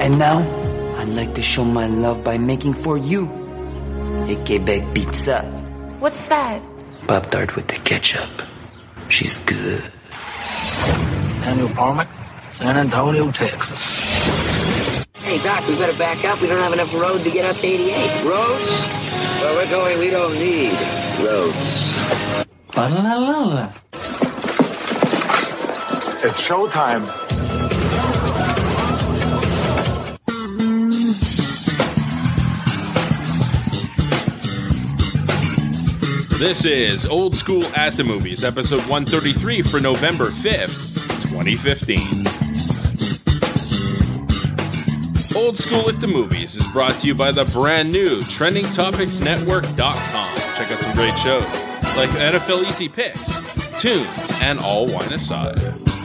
And now, I'd like to show my love by making for you a Quebec pizza. What's that? Pop-Tart with the ketchup. She's good. Daniel Parmack, San Antonio, Texas. Hey, Doc, we better back up. We don't have enough road to get up to 88. Roads? Well, we're going, we don't need roads. Ba-la-la-la. It's showtime. This is Old School at the Movies, episode 133 for November 5th, 2015. Old School at the Movies is brought to you by the brand new TrendingTopicsNetwork.com. Check out some great shows like NFL Easy Picks, Tunes, and All Wine Aside.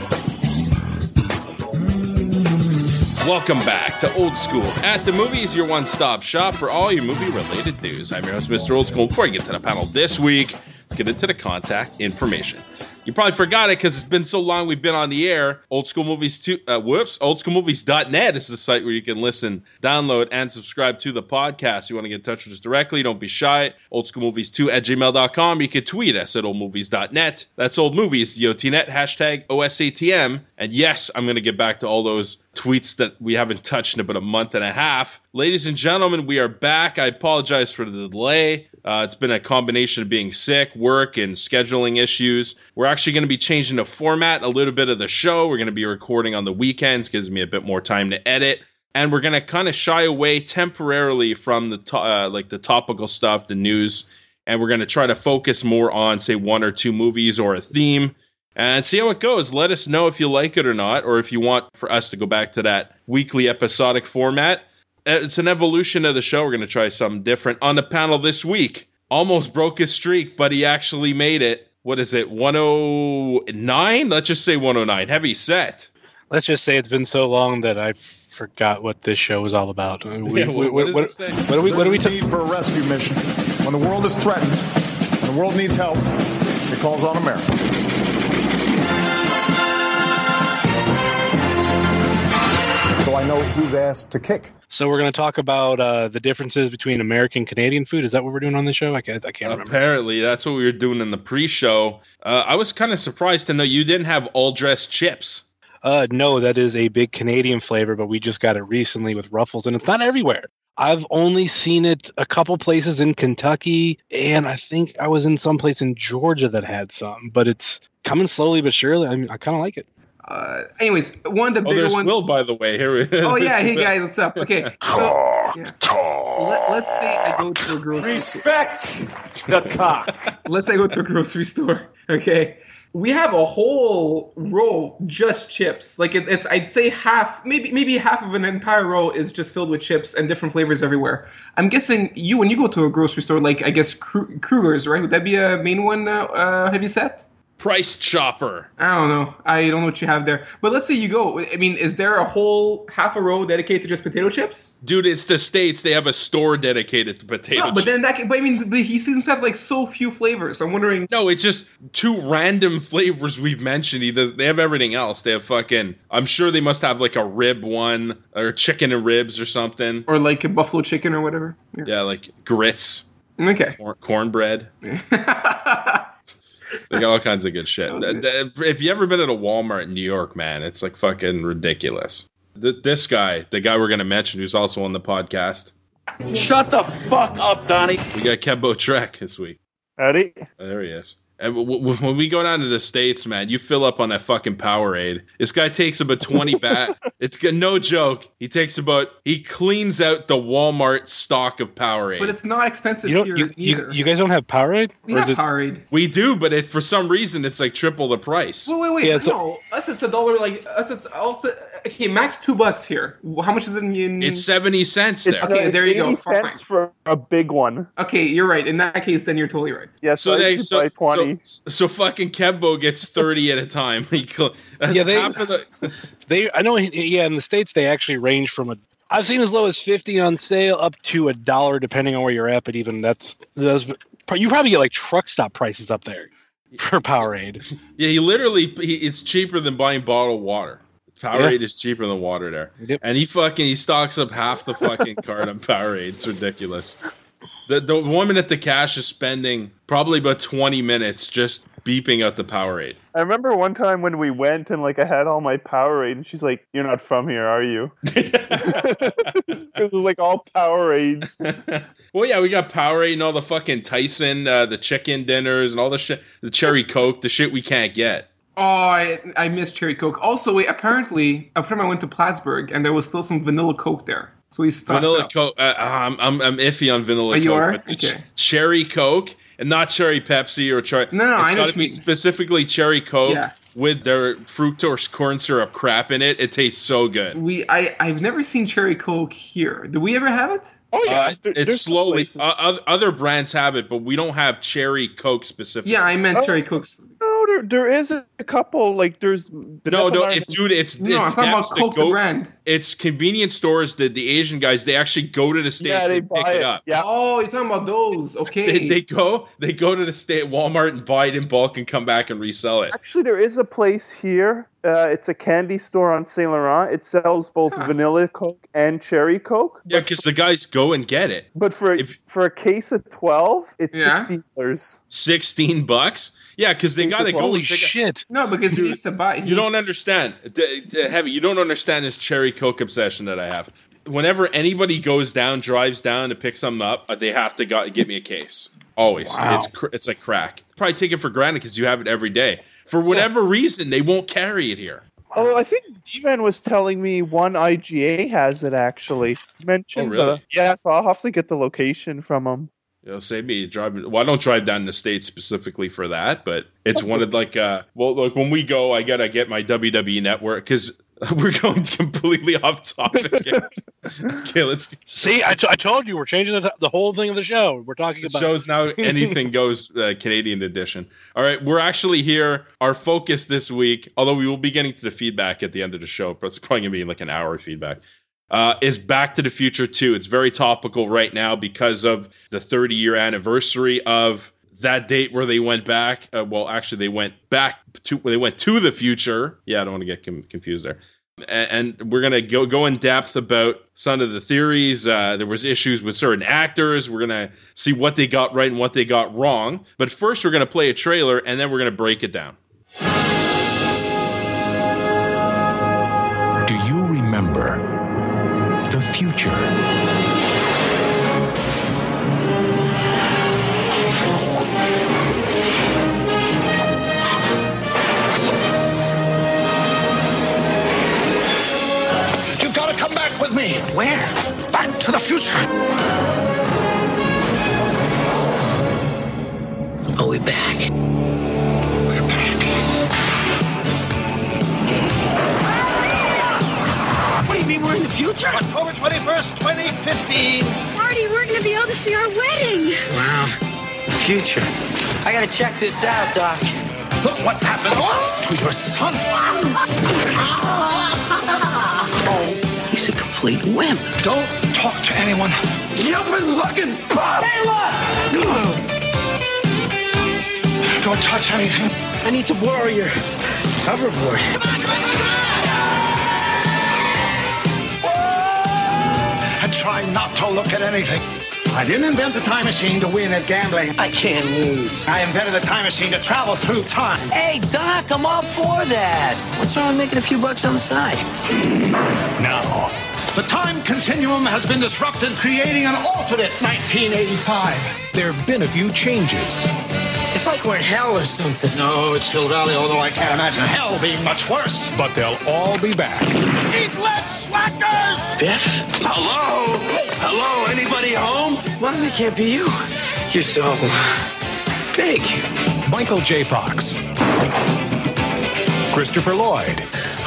Welcome back to Old School at the Movies, your one-stop shop for all your movie-related news. I'm your host, Mr. Old School. Before I get to the panel this week, let's get into the contact information. You probably forgot it because it's been so long we've been on the air. Oldschoolmovies.net is the site where you can listen, download, and subscribe to the podcast. If you want to get in touch with us directly, don't be shy. Oldschoolmovies2@gmail.com. You can tweet us at oldmovies.net. That's oldmovies, DOTnet, hashtag OSATM. And yes, I'm going to get back to all those tweets that we haven't touched in about a month and a half. Ladies and gentlemen, we are back. I apologize for the delay. It's been a combination of being sick, work, and scheduling issues. We're actually going to be changing the format a little bit of the show. We're going to be recording on the weekends, gives me a bit more time to edit. And we're going to kind of shy away temporarily from the the topical stuff, the news. And we're going to try to focus more on, say, one or two movies or a theme. And see how it goes. Let us know if you like it or not, or if you want for us to go back to that weekly episodic format. It's an evolution of the show. We're going to try something different. On the panel this week, almost broke his streak, but he actually made it. What is it, 109? Let's just say 109. Heavy set. Let's just say it's been so long that I forgot what this show is all about. What do we need for a rescue mission? When the world is threatened, when the world needs help, it calls on America. So I know whose ass to kick. So we're going to talk about the differences between American and Canadian food. Is that what we're doing on the show? I can't remember. Apparently, that's what we were doing in the pre-show. I was kind of surprised to know you didn't have all-dressed chips. No, that is a big Canadian flavor, but we just got it recently with Ruffles, and it's not everywhere. I've only seen it a couple places in Kentucky, and I think I was in some place in Georgia that had some, but it's coming slowly but surely. I mean, I kind of like it. Anyways, one of the bigger ones. Will, by the way. Here we Oh, yeah. Hey, guys, what's up? Okay. So, let's say I go to a grocery store. Respect the cock. Let's say I go to a grocery store. Okay. We have a whole row just chips. Like it's I'd say half, maybe half of an entire row is just filled with chips and different flavors everywhere. I'm guessing when you go to a grocery store, like I guess Kruger's, right? Would that be a main one? Have you set? Price Chopper. I don't know what you have there. But let's say you go. I mean, is there a whole half a row dedicated to just potato chips? Dude, it's the States. They have a store dedicated to potato chips. But then he seems to have like so few flavors. I'm wondering. No, it's just two random flavors we've mentioned. They have everything else. They have fucking. I'm sure they must have like a rib one or chicken and ribs or something. Or like a buffalo chicken or whatever. Yeah, like grits. Okay. Cornbread. They got all kinds of good shit. If you ever been at a Walmart in New York, man, it's like fucking ridiculous. This guy, the guy we're going to mention, who's also on the podcast. Shut the fuck up, Donnie. We got Kembo Trek this week. Howdy. There he is. And when we go down to the States, man, you fill up on that fucking Powerade. This guy takes about 20 It's no joke. He cleans out the Walmart stock of Powerade. But it's not expensive here either. You guys don't have Powerade? We have Powerade. We do, but for some reason, it's like triple the price. Wait. Yeah, no, us it's $1. Like us it's also max $2 here. How much is it in? It's 70 cents there. Okay, there you go. 80 cents for a big one. Okay, you're right. In that case, then you're totally right. Yeah, so I buy 20. So fucking Kembo gets 30 at a time. I know. Yeah, in the States they actually range from I've seen as low as 50 on sale up to $1, depending on where you're at. But even you probably get like truck stop prices up there for Powerade. Yeah, it's cheaper than buying bottled water. Powerade is cheaper than water there. Yep. And he stocks up half the fucking cart on Powerade. It's ridiculous. The woman at the cash is spending probably about 20 minutes just beeping out the Powerade. I remember one time when we went and like I had all my Powerade and she's like, "You're not from here, are you?" Because it was like all Powerades. Well, yeah, we got Powerade and all the fucking Tyson, the chicken dinners and all the shit, the Cherry Coke, the shit we can't get. Oh, I miss Cherry Coke. Also, wait, apparently, a friend of mine went to Plattsburgh and there was still some vanilla Coke there. So he stocked Vanilla up. Coke. I'm iffy on vanilla Coke. You are? But Okay. Cherry Coke and not Cherry Pepsi or Cherry. No, it's I know got what to you be mean. specifically Cherry Coke Yeah. with their fructose corn syrup crap in it. It tastes so good. I've never seen Cherry Coke here. Do we ever have it? Oh yeah, It's there's some slowly. places. Other brands have it, but we don't have Cherry Coke specifically. Yeah, I meant Oh. Cherry Coke. No, there is a couple. Like there's the No, Nepomar- dude, it's No, I'm talking about Nets that Coke, the brand. It's convenience stores that the Asian guys, they actually go to the States Yeah, they and pick buy it it. up. Yeah. Oh, you're talking about those. Okay. They go to the state Walmart and buy it in bulk and come back and resell it. Actually, there is a place here. It's a candy store on Saint Laurent. It sells both vanilla Coke and Cherry Coke. Yeah, because the guys go and get it. But for a case of 12, it's Yeah. $16. $16. Yeah, because they gotta go. Holy and pick up- shit! No, because he needs to buy. You don't understand, Heavy. You don't understand this Cherry Coke obsession that I have. Whenever anybody drives down to pick something up, they have to get me a case. Always. Wow. It's like crack. Probably take it for granted because you have it every day. For whatever reason, they won't carry it here. Oh, I think D-Man was telling me one IGA has it actually. He mentioned. Oh, really? Yeah, so I'll have to get the location from him. It'll save me driving. Well, I don't drive down to the States specifically for that, but it's one of like, like when we go, I gotta get my WWE network because we're going completely off topic. Okay, let's. See, I told you we're changing the whole thing of the show. We're talking The about show's now Anything Goes Canadian edition. All right, we're actually here. Our focus this week, although we will be getting to the feedback at the end of the show, but it's probably going to be like an hour of feedback, is Back to the Future 2. It's very topical right now because of the 30-year anniversary of that date where they went back. They went to the future. Yeah, I don't want to get confused there. And we're going to go in depth about some of the theories. There was issues with certain actors. We're going to see what they got right and what they got wrong. But first, we're going to play a trailer, and then we're going to break it down. Do you remember the future? You've got to come back with me. Where? Back to the future. Are we back? We're back. What do you mean we're in the future? October 21st, 2015. Marty, we're going to be able to see our wedding. Wow. The future. I gotta check this out, Doc. Look what happens to your son. Oh, he's a complete wimp. Don't talk to anyone. You've been looking, Bob. Hey, look! Don't touch anything. I need to borrow your hoverboard. And try not to look at anything. I didn't invent the time machine to win at gambling. I can't lose. I invented a time machine to travel through time. Hey, Doc, I'm all for that. What's wrong with making a few bucks on the side? Now, the time continuum has been disrupted, creating an alternate 1985. There have been a few changes. It's like we're in hell or something. No, it's Hill Valley, although I can't imagine hell being much worse. But they'll all be back. Eat less, slackers! Biff? Hello? Hello? Anybody home? Well, it can't be you. You're so big. Michael J. Fox. Christopher Lloyd.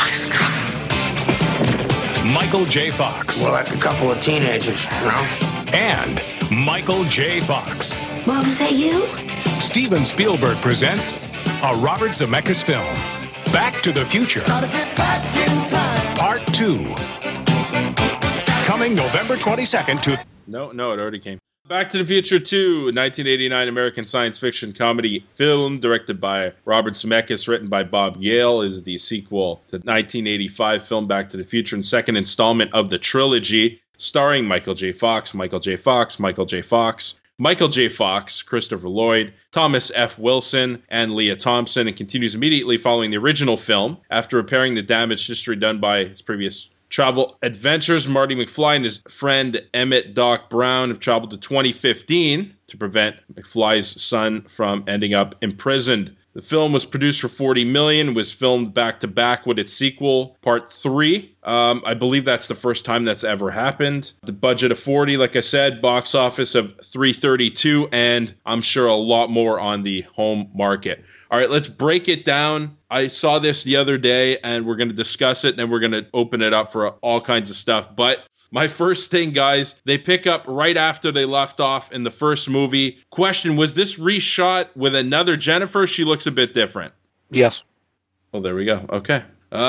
Michael J. Fox. We're like a couple of teenagers, you know? And Michael J. Fox. Mom, is that you? Steven Spielberg presents a Robert Zemeckis film, Back to the Future. Gotta get back in time. Part 2. Coming November 22nd to... No, it already came. Back to the Future 2, 1989 American science fiction comedy film directed by Robert Zemeckis, written by Bob Gale, is the sequel to 1985 film Back to the Future and second installment of the trilogy, starring Michael J. Fox, Michael J. Fox, Michael J. Fox, Michael J. Fox, Christopher Lloyd, Thomas F. Wilson, and Leah Thompson, and continues immediately following the original film. After repairing the damaged history done by his previous travel adventures, Marty McFly and his friend Emmett Doc Brown have traveled to 2015 to prevent McFly's son from ending up imprisoned. The film was produced for $40 million, was filmed back-to-back with its sequel, Part 3. I believe that's the first time that's ever happened. The budget of 40, like I said, box office of 332, and I'm sure a lot more on the home market. All right, let's break it down. I saw this the other day, and we're going to discuss it, and then we're going to open it up for all kinds of stuff. But my first thing, guys, they pick up right after they left off in the first movie. Question, was this reshot with another Jennifer? She looks a bit different. Yes. Well, there we go. Okay.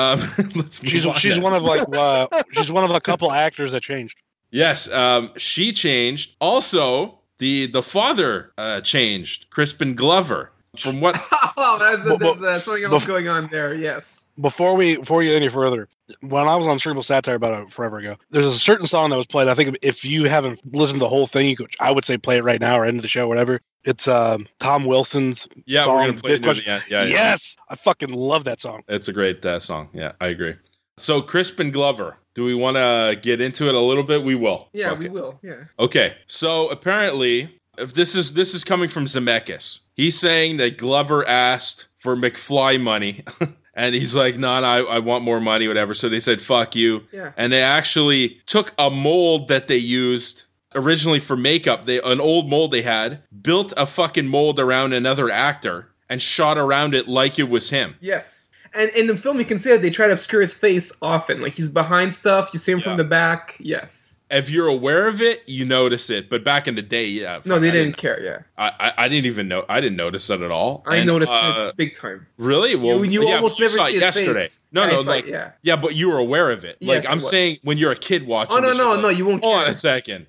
Let's move on. She's one of she's one of a couple actors that changed. Yes, she changed. Also, the father changed, Crispin Glover. From what? There's something else going on there. Yes. Before we get any further, when I was on Cerebral Satire about forever ago, there's a certain song that was played. I think if you haven't listened to the whole thing, I would say play it right now or end of the show, whatever. It's Tom Wilson's song. We're gonna play it near the end. Yeah, yes, I fucking love that song. It's a great song. Yeah, I agree. So Crispin Glover, do we want to get into it a little bit? We will. Yeah, okay. We will. Yeah. Okay. So apparently, if this is coming from Zemeckis, he's saying that Glover asked for McFly money. And he's like, no, I want more money, whatever. So they said, fuck you. Yeah. And they actually took a mold that they used originally for makeup. An old mold they had, built a fucking mold around another actor and shot around it like it was him. Yes. And in the film, you can see that they try to obscure his face often. Like, he's behind stuff. You see him from the back. Yes. If you're aware of it, you notice it. But back in the day, yeah. No, they didn't care, yeah. I didn't even know. I didn't notice it at all. I noticed it big time. Really? Well, you almost never see his yesterday. face. No, yeah. Yeah, but you were aware of it. Yes, like, I'm saying when you're a kid watching no, you won't care. Hold on a second.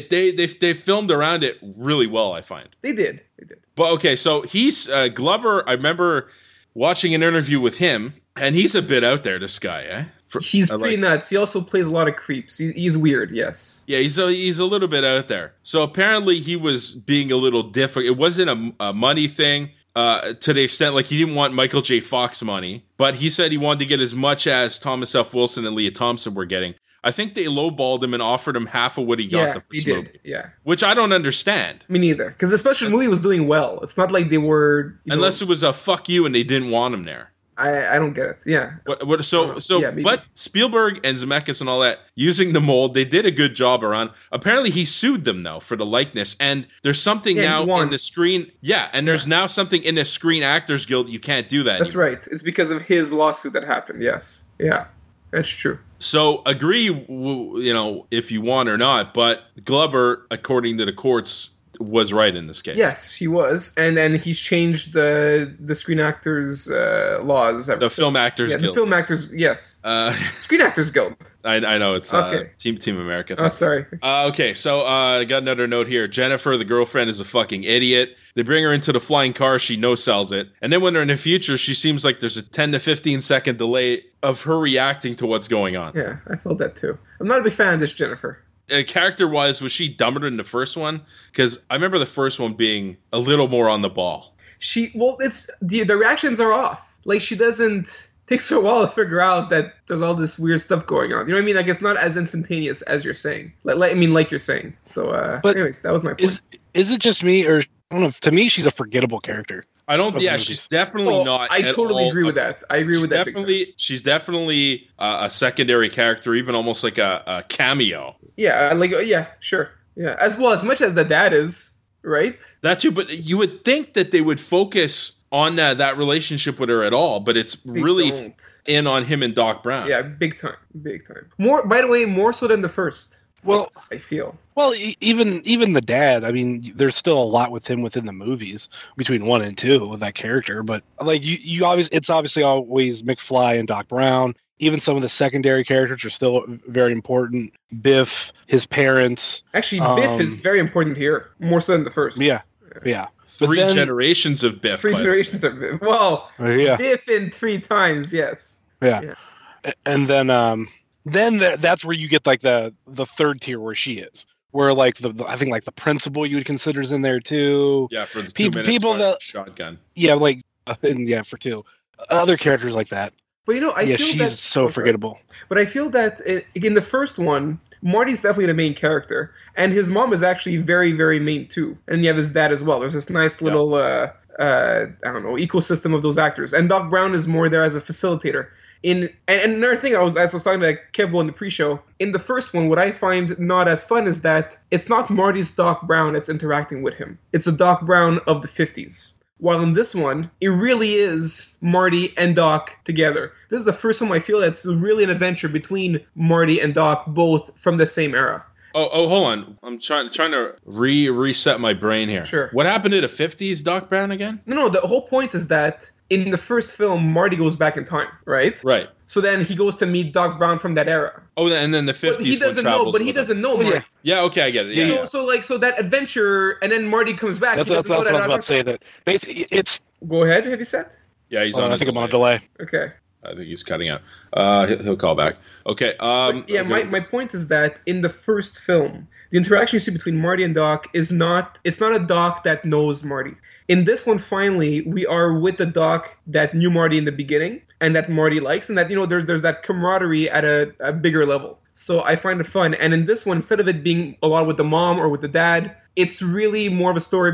They filmed around it really well, I find. They did. But, okay, so he's Glover. I remember watching an interview with him, and he's a bit out there, this guy, eh? He's pretty nuts. He also plays a lot of creeps. He's weird, yes. Yeah, he's a little bit out there. So apparently he was being a little different. It wasn't a money thing to the extent, like, he didn't want Michael J. Fox money, but he said he wanted to get as much as Thomas F. Wilson and Leah Thompson were getting. I think they lowballed him and offered him half of what he got the first movie. Yeah. Which I don't understand. Me neither. Because the special movie was doing well. It's not like they were... Unless it was a fuck you and they didn't want him there. I don't get it. Yeah. But Spielberg and Zemeckis and all that, using the mold, they did a good job around. Apparently he sued them, though, for the likeness. And there's something now in the screen... Yeah, and there's now something in the Screen Actors Guild. You can't do that That's anymore. right. It's because of his lawsuit that happened, yes. Yeah. That's true. So agree, if you want or not, but Glover, according to the courts, was right in this case. Yes, he was, and then he's changed the Screen Actors laws. The Film Actors Guild. The Film Actors, yes. Screen Actors Guild. I know it's Team America. Oh, sorry. Okay, so I got another note here. Jennifer, the girlfriend, is a fucking idiot. They bring her into the flying car. She no-sells it. And then when they're in the future, she seems like there's a 10 to 15 second delay of her reacting to what's going on. Yeah, I felt that too. I'm not a big fan of this Jennifer. Character-wise, was she dumber than the first one? Because I remember the first one being a little more on the ball. It's the reactions are off. Like, she doesn't... Takes her a while to figure out that there's all this weird stuff going on. You know what I mean? Like, it's not as instantaneous as you're saying. Like you're saying. So, anyways, that was my point. Is it just me, or I don't know? To me, she's a forgettable character. I don't. Yeah, she's definitely not. I totally agree with that. I agree with that. She's definitely a secondary character, even almost like a cameo. Yeah, sure. Yeah, as much as the dad is, right? That too, but you would think that they would focus on that relationship with her at all, but it's really in on him and Doc Brown. Yeah, big time. More, by the way, more so than the first. Well, I feel. Well, even the dad. I mean, there's still a lot with him within the movies between 1 and 2 with that character. But like it's obviously always McFly and Doc Brown. even some of the secondary characters are still very important. Biff, his parents. Actually, Biff is very important here, more so than the first. Yeah. Three generations of Biff. Three generations of Biff. Well, Biff in 3 times, yes. Yeah. And then that's where you get like the third tier where she is. Where like I think like the principal you would consider is in there too. Yeah, for the 2 minutes that shotgun. Yeah, like for 2 other characters like that. But I feel she's so forgettable. But I feel that in the first one, Marty's definitely the main character, and his mom is actually very, very main too. And you have his dad as well. There's this nice little I don't know, ecosystem of those actors, and Doc Brown is more there as a facilitator. And another thing, as I was talking about Kevo in the pre-show, in the first one, what I find not as fun is that it's not Marty's Doc Brown that's interacting with him. It's the Doc Brown of the 50s. While in this one, it really is Marty and Doc together. This is the first time I feel that's really an adventure between Marty and Doc, both from the same era. Oh, hold on. I'm trying to reset my brain here. Sure. What happened to the 50s Doc Brown again? No, the whole point is that in the first film, Marty goes back in time, right? Right. So then he goes to meet Doc Brown from that era. Oh, and then the 50s. But he doesn't know Marty. Yeah, okay, I get it. Yeah, So that adventure, and then Marty comes back. That's what I was about to say. That basically, it's. Go ahead. Have you said? Yeah, he's on. I think I'm on a delay. Okay. I think he's cutting out. He'll call back. Okay. Okay. My point is that in the first film, the interaction you see between Marty and Doc is not. It's not a Doc that knows Marty. In this one, finally, we are with the Doc that knew Marty in the beginning and that Marty likes, and that there's that camaraderie at a bigger level. So I find it fun. And in this one, instead of it being a lot with the mom or with the dad, it's really more of a story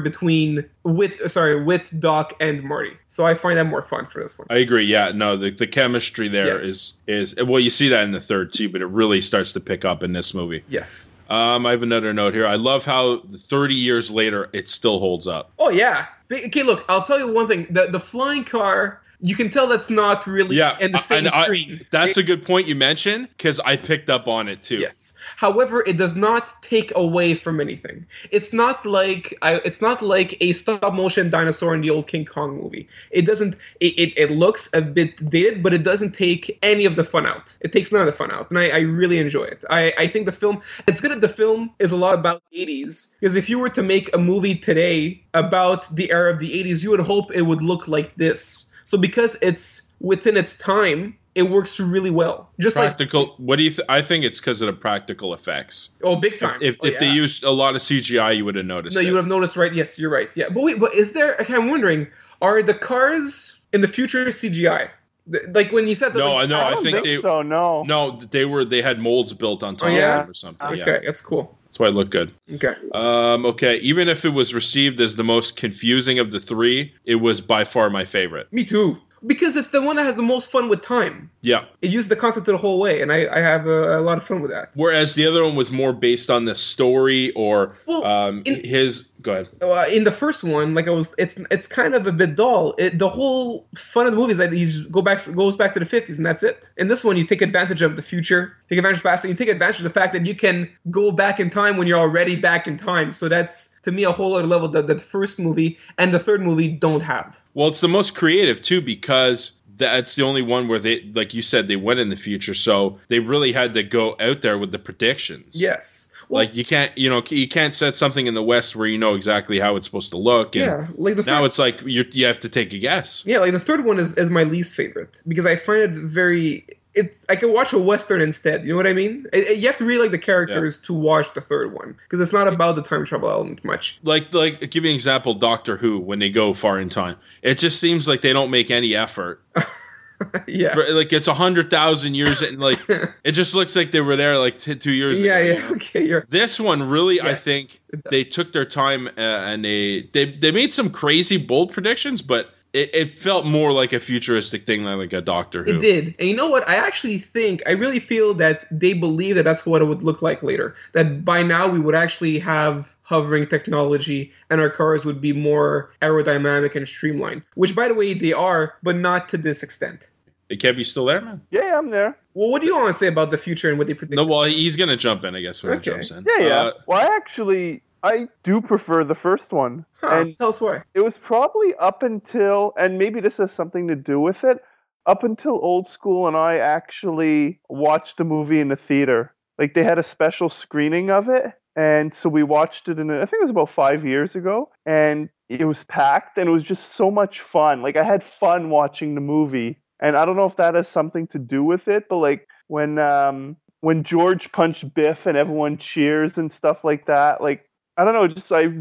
with Doc and Marty. So I find that more fun for this one. I agree. Yeah, no, the chemistry there is well, you see that in the third too, but it really starts to pick up in this movie. Yes. I have another note here. I love how 30 years later it still holds up. Oh yeah. Okay, look, I'll tell you one thing. The flying car, you can tell that's not really in the same screen. That's a good point you mentioned, because I picked up on it too. Yes. However, it does not take away from anything. It's not like a stop motion dinosaur in the old King Kong movie. It doesn't. It looks a bit dated, but it doesn't take any of the fun out. It takes none of the fun out, and I really enjoy it. I think the film. It's good that the film is a lot about the 80s, because if you were to make a movie today about the era of the 80s, you would hope it would look like this. So because it's within its time, it works really well. Just practical. What do you? I think it's because of the practical effects. Oh, big time! If they used a lot of CGI, you would have noticed. No, you would have noticed, right? Yes, you're right. Yeah, but wait, is there? I'm wondering, are the cars in the future CGI? Like when you said that? No, I think they. So no, they had molds built on top of them or something. Okay, that's cool. That's why it looked good. Okay. Okay. Even if it was received as the most confusing of the 3, it was by far my favorite. Me too. Because it's the one that has the most fun with time. Yeah. It used the concept the whole way, and I have a lot of fun with that. Whereas the other one was more based on the story or his... Go ahead. In the first one, it's kind of a bit dull. The whole fun of the movie is that he goes back to the 50s, and that's it. In this one, you take advantage of the future, take advantage of the past, and you take advantage of the fact that you can go back in time when you're already back in time. So that's, to me, a whole other level that the first movie and the third movie don't have. Well, it's the most creative, too, because that's the only one where they, like you said, they went in the future. So they really had to go out there with the predictions. Yes. Well, like you can't set something in the West where you know exactly how it's supposed to look. And now it's like you have to take a guess. Yeah, like the third one is my least favorite because I find it very. I could watch a Western instead. You know what I mean? You have to really like the characters to watch the third one because it's not about the time travel element much. Like give me an example. Doctor Who, when they go far in time, it just seems like they don't make any effort. Yeah, like it's 100,000 years, and like it just looks like they were there like 2 years ago. Yeah. Okay, this one really, I think they took their time and they made some crazy bold predictions, but it felt more like a futuristic thing than like a Doctor Who. It did, and you know what? I really feel that they believe that that's what it would look like later. That by now we would actually have hovering technology and our cars would be more aerodynamic and streamlined, which by the way they are, but not to this extent. Hey, Kev, you still there, man? Yeah, I'm there. Well, what do you want to say about the future and what they predict? No, well, he's going to jump in, I guess, when he jumps in. Yeah. Well, I do prefer the first one. And tell us why. It was probably up until, and maybe this has something to do with it, up until Old School and I actually watched a movie in the theater. Like, they had a special screening of it, and so we watched it I think it was about 5 years ago, and it was packed, and it was just so much fun. Like, I had fun watching the movie, and I don't know if that has something to do with it, but like when George punched Biff and everyone cheers and stuff like that, like, I don't know, just I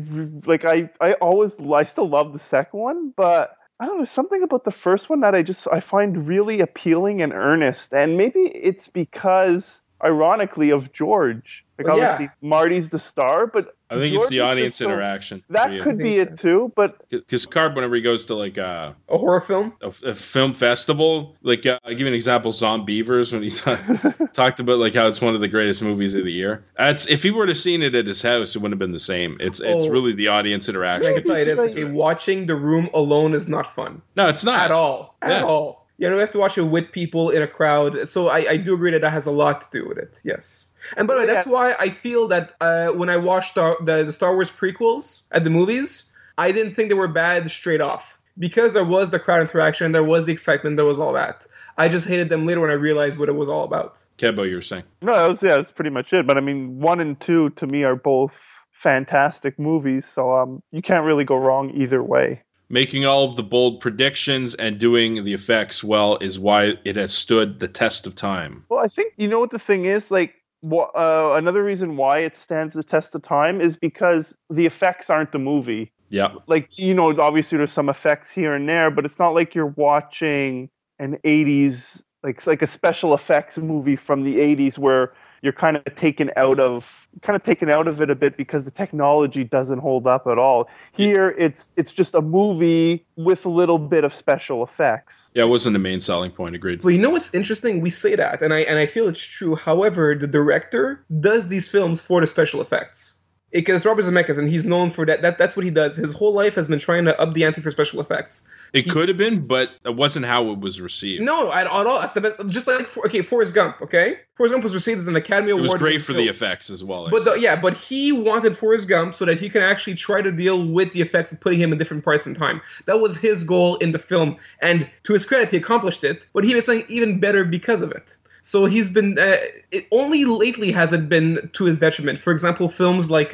still love the second one, but I don't know, something about the first one that I find really appealing and earnest, and maybe it's because, ironically, of George. Like, obviously, Marty's the star, but I think George it's the audience interaction. That could be it too, but because Carb, whenever he goes to like a horror film, a film festival, like I'll give you an example, Zombievers, when he talked about like how it's one of the greatest movies of the year. If he were to seen it at his house, it wouldn't have been the same. It's really the audience interaction. I can tell you this: okay, watching The Room alone is not fun. No, it's not at all. At all. You know, we have to watch it with people in a crowd. So I do agree that has a lot to do with it. Yes. And by the way, that's why I feel that when I watched the Star Wars prequels at the movies, I didn't think they were bad straight off. Because there was the crowd interaction, there was the excitement, there was all that. I just hated them later when I realized what it was all about. Kebo, you were saying? No, that's pretty much it. But I mean, 1 and 2 to me are both fantastic movies, so you can't really go wrong either way. Making all of the bold predictions and doing the effects well is why it has stood the test of time. Well, I think, you know what the thing is? Like, another reason why it stands the test of time is because the effects aren't the movie. Yeah. Like, you know, obviously there's some effects here and there, but it's not like you're watching an 80s, like a special effects movie from the 80s where you're kind of taken out of it a bit because the technology doesn't hold up at all. Here, it's just a movie with a little bit of special effects. Yeah, it wasn't the main selling point. Agreed. But you know what's interesting? We say that, and I feel it's true. However, the director does these films for the special effects. Because Robert Zemeckis, and he's known for that. That's what he does. His whole life has been trying to up the ante for special effects. It could have been, but it wasn't how it was received. No, at all. Just like, Forrest Gump, okay? Forrest Gump was received as an Academy Award. It was great for the effects as well. But he wanted Forrest Gump so that he can actually try to deal with the effects of putting him in different parts in time. That was his goal in the film. And to his credit, he accomplished it. But he was saying even better because of it. So he's been... it only lately has it been to his detriment. For example, films like...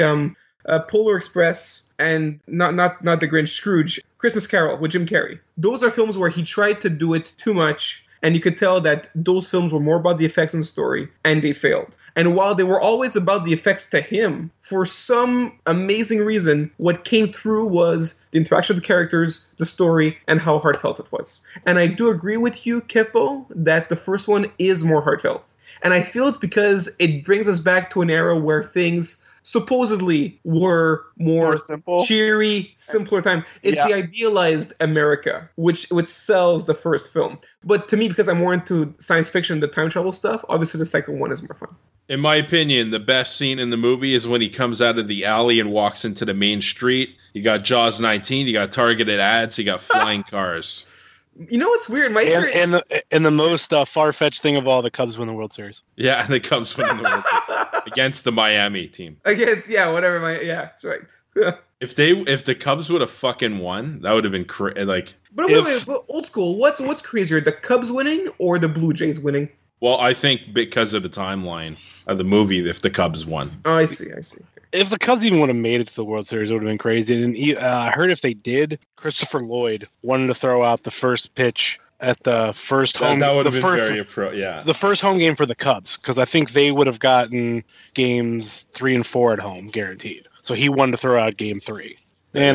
Polar Express and not The Grinch, Scrooge, Christmas Carol with Jim Carrey. Those are films where he tried to do it too much, and you could tell that those films were more about the effects and the story, and they failed. And while they were always about the effects to him, for some amazing reason, what came through was the interaction of the characters, the story, and how heartfelt it was. And I do agree with you, Kippo, that the first one is more heartfelt. And I feel it's because it brings us back to an era where things... supposedly were more simple, cheery, simpler time. It's the idealized America, which sells the first film. But to me, because I'm more into science fiction, the time travel stuff, obviously the second one is more fun. In my opinion, the best scene in the movie is when he comes out of the alley and walks into the main street. You got Jaws 19, you got targeted ads, you got flying cars. You know what's weird? And the most far-fetched thing of all, the Cubs win the World Series. Yeah, and the Cubs win the World Series against the Miami team. That's right. If the Cubs would have fucking won, that would have been like. But wait, Old School. What's crazier, the Cubs winning or the Blue Jays winning? Well, I think because of the timeline of the movie, if the Cubs won. Oh, I see. If the Cubs even would have made it to the World Series, it would have been crazy. And I heard if they did, Christopher Lloyd wanted to throw out the first pitch at the first home. That would have been very the first home game for the Cubs, because I think they would have gotten games 3 and 4 at home guaranteed. So he wanted to throw out game 3, and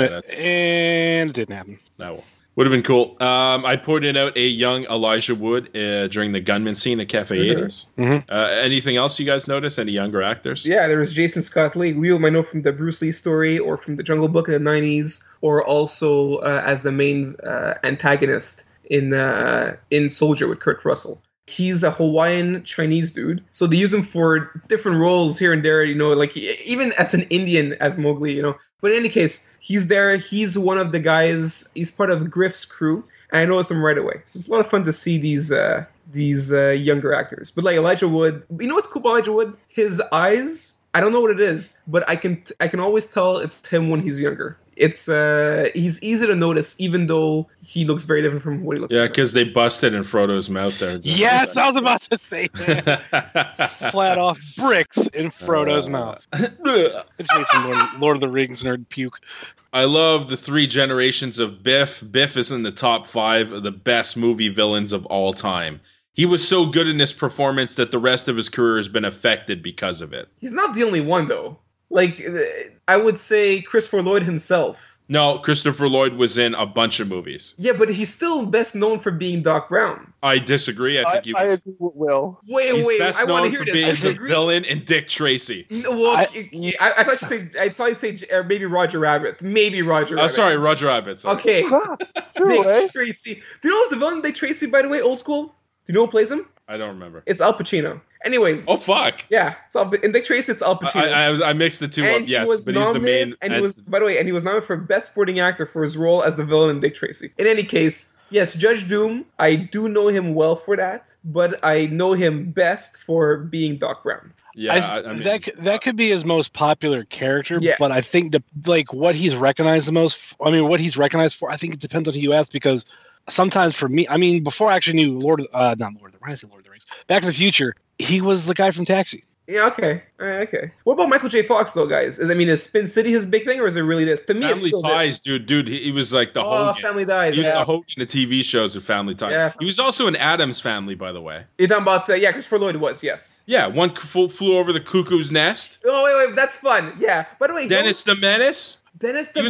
it didn't happen. No. Would have been cool. I pointed out a young Elijah Wood during the gunman scene at Cafe 80s. Mm-hmm. Anything else you guys notice? Any younger actors? Yeah, there was Jason Scott Lee. We might know from the Bruce Lee story or from the Jungle Book in the 90s, or also as the main antagonist in Soldier with Kurt Russell. He's a Hawaiian Chinese dude, so they use him for different roles here and there, you know, like even as an Indian as Mowgli, you know. But in any case, he's there. He's one of the guys. He's part of Griff's crew, and I noticed him right away. So it's a lot of fun to see these younger actors. But like Elijah Wood, you know what's cool about Elijah Wood? His eyes. I don't know what it is, but I can always tell it's him when he's younger. It's he's easy to notice, even though he looks very different from what he looks. Yeah, because they busted in Frodo's mouth there. Yes, I was about to say that. Flat off bricks in Frodo's mouth. It just makes some Lord of the Rings nerd puke. I love the 3 generations of Biff. Biff is in the top 5 of the best movie villains of all time. He was so good in this performance that the rest of his career has been affected because of it. He's not the only one, though. Like, I would say Christopher Lloyd himself. No, Christopher Lloyd was in a bunch of movies. Yeah, but he's still best known for being Doc Brown. I disagree. I think he was. I agree with Will. Wait, best I want to known hear for this. being the villain in Dick Tracy. Well, I thought you said. I thought you'd say maybe Roger Rabbit. Maybe Roger Rabbit. Sorry, Roger Rabbit. Sorry. Okay. True, Dick Tracy. Do you know who's the villain in Dick Tracy, by the way, old school? Do you know who plays him? I don't remember. It's Al Pacino. Anyways. Oh, fuck. Yeah. In Dick Tracy, it's Al Pacino. I mixed the two up, yes. But he's the main. And he was, by the way, and he was nominated for Best Supporting Actor for his role as the villain in Dick Tracy. In any case, yes, Judge Doom, I do know him well for that, but I know him best for being Doc Brown. Yeah, I mean, that could be his most popular character, yes. But I think what he's recognized the most. I mean, what he's recognized for. I think it depends on who you ask, because sometimes for me, I mean, before I actually knew Lord of the Rings, Back to the Future, he was the guy from Taxi. Yeah, okay. Okay. What about Michael J. Fox, though, guys? Is Spin City his big thing, or is it really this? To me, Family it's still Ties, this. dude. He was like the Hogan. Family Ties. He was the Hogan in the TV shows of Family Ties. Yeah. He was also in Addams Family, by the way. You're talking about, Christopher Lloyd was, yes. Yeah, one flew over the cuckoo's nest. Oh, wait, that's fun. Yeah. By the way, Dennis the Menace. Dennis the Menace.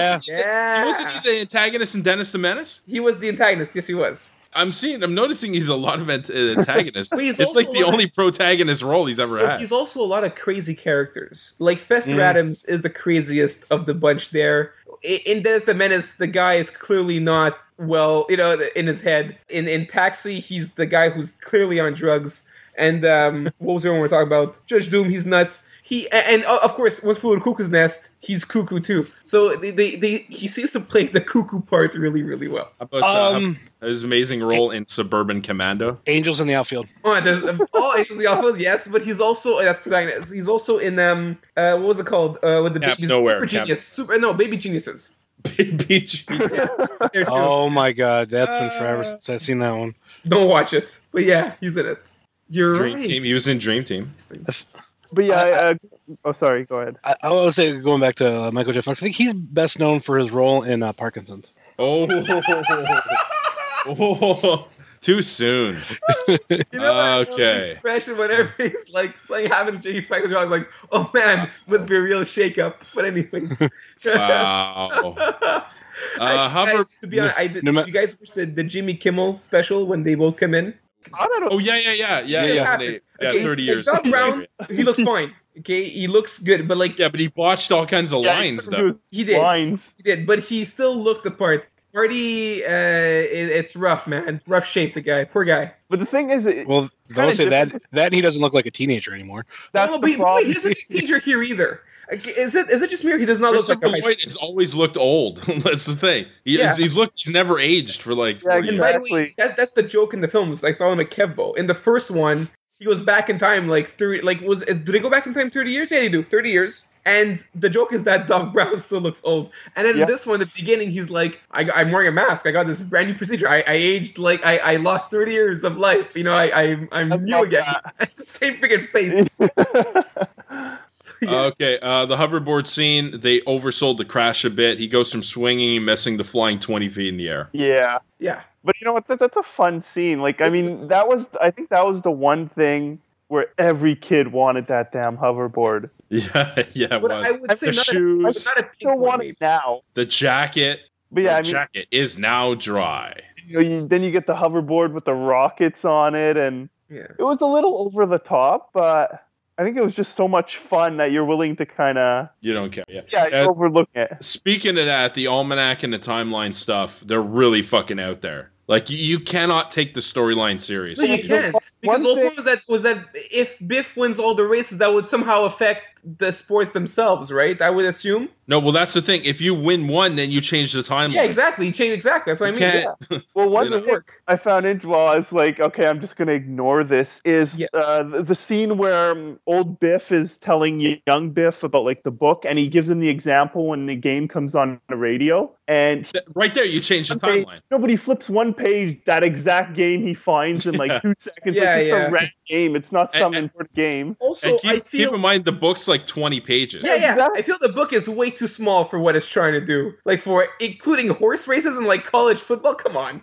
Yeah. Wasn't he the antagonist in Dennis the Menace? He was the antagonist. Yes, he was. I'm noticing he's a lot of antagonists. It's like the only protagonist role he's ever had. He's also a lot of crazy characters. Like Fester Adams is the craziest of the bunch there. In Dennis the Menace, the guy is clearly not well, in his head. In Taxi, he's the guy who's clearly on drugs. And what was the one we're talking about? Judge Doom, he's nuts. And of course, once Flew to Cuckoo's Nest, he's cuckoo too. So he seems to play the cuckoo part really, really well. How about his amazing role in Suburban Commando? Angels in the Outfield. Oh, there's Angels in the Outfield, yes, but he's also that's protagonist. He's also in what was it called? With the babies, Super Genius, Baby Geniuses. Baby Genius. Oh my God, that's been forever since I've seen that one. Don't watch it, but yeah, he's in it. You're Dream right. Team. He was in Dream Team. But yeah, sorry, go ahead. I will say, going back to Michael J. Fox, I think he's best known for his role in Parkinson's. Oh, too soon. Okay. Expression whenever he's like playing having J. Michael J. I was like, oh man, must be a real shakeup. But anyways, wow. Actually, guys, to be honest, did you guys watch the Jimmy Kimmel special when they both come in? I don't know. Oh yeah. 30 years. Doc Brown, he looks fine. Okay, he looks good, but but he botched all kinds of lines though. He did. Lines. He did, but he still looked the part. Marty, it's rough, man. Rough shape, the guy. Poor guy. But the thing is, don't say that he doesn't look like a teenager anymore. That's the problem. Wait, he doesn't look a teenager here either. Is it just me or he does not look like a high school? Has always looked old. That's the thing. He's never aged for like 40 years. Exactly. That's the joke in the films. I saw in the Kevbo. In the first one, he goes back in time do they go back in time 30 years? Yeah, they do. 30 years. And the joke is that Doc Brown still looks old. And then in this one, at the beginning, he's like, I'm wearing a mask. I got this brand new procedure. I aged I lost 30 years of life. I'm new again. It's the same freaking face. Okay, the hoverboard scene, they oversold the crash a bit. He goes from swinging and missing to flying 20 feet in the air. Yeah. Yeah. But you know what? That's a fun scene. I think that was the one thing where every kid wanted that damn hoverboard. Yeah, it was. I would say the shoes. not a still want it now. The jacket. But yeah, jacket is now dry. Then you get the hoverboard with the rockets on it, and it was a little over the top, but I think it was just so much fun that you're willing to kind of... You don't care, yeah. Yeah, you overlook it. Speaking of that, the Almanac and the timeline stuff, they're really fucking out there. You cannot take the storyline seriously. No, you can't. Because the whole point was that if Biff wins all the races, that would somehow affect the sports themselves, right? I would assume. No, well, that's the thing. If you win one, then you change the timeline. Yeah, exactly. You change exactly. That's what I mean. Yeah. Well, one Doesn't thing work. I found well, I was like, okay, I'm just going to ignore this, is the scene where old Biff is telling young Biff about, like, the book, and he gives him the example when the game comes on the radio. And right there, you change the timeline. Nobody flips one page, that exact game he finds in, like, 2 seconds. Yeah, like, just yeah. a random game. It's not some important game. Also, keep in mind, the book's like 20 pages. Yeah, exactly. I feel the book is way too small for what it's trying to do. Like, for including horse races and, like, college football. Come on.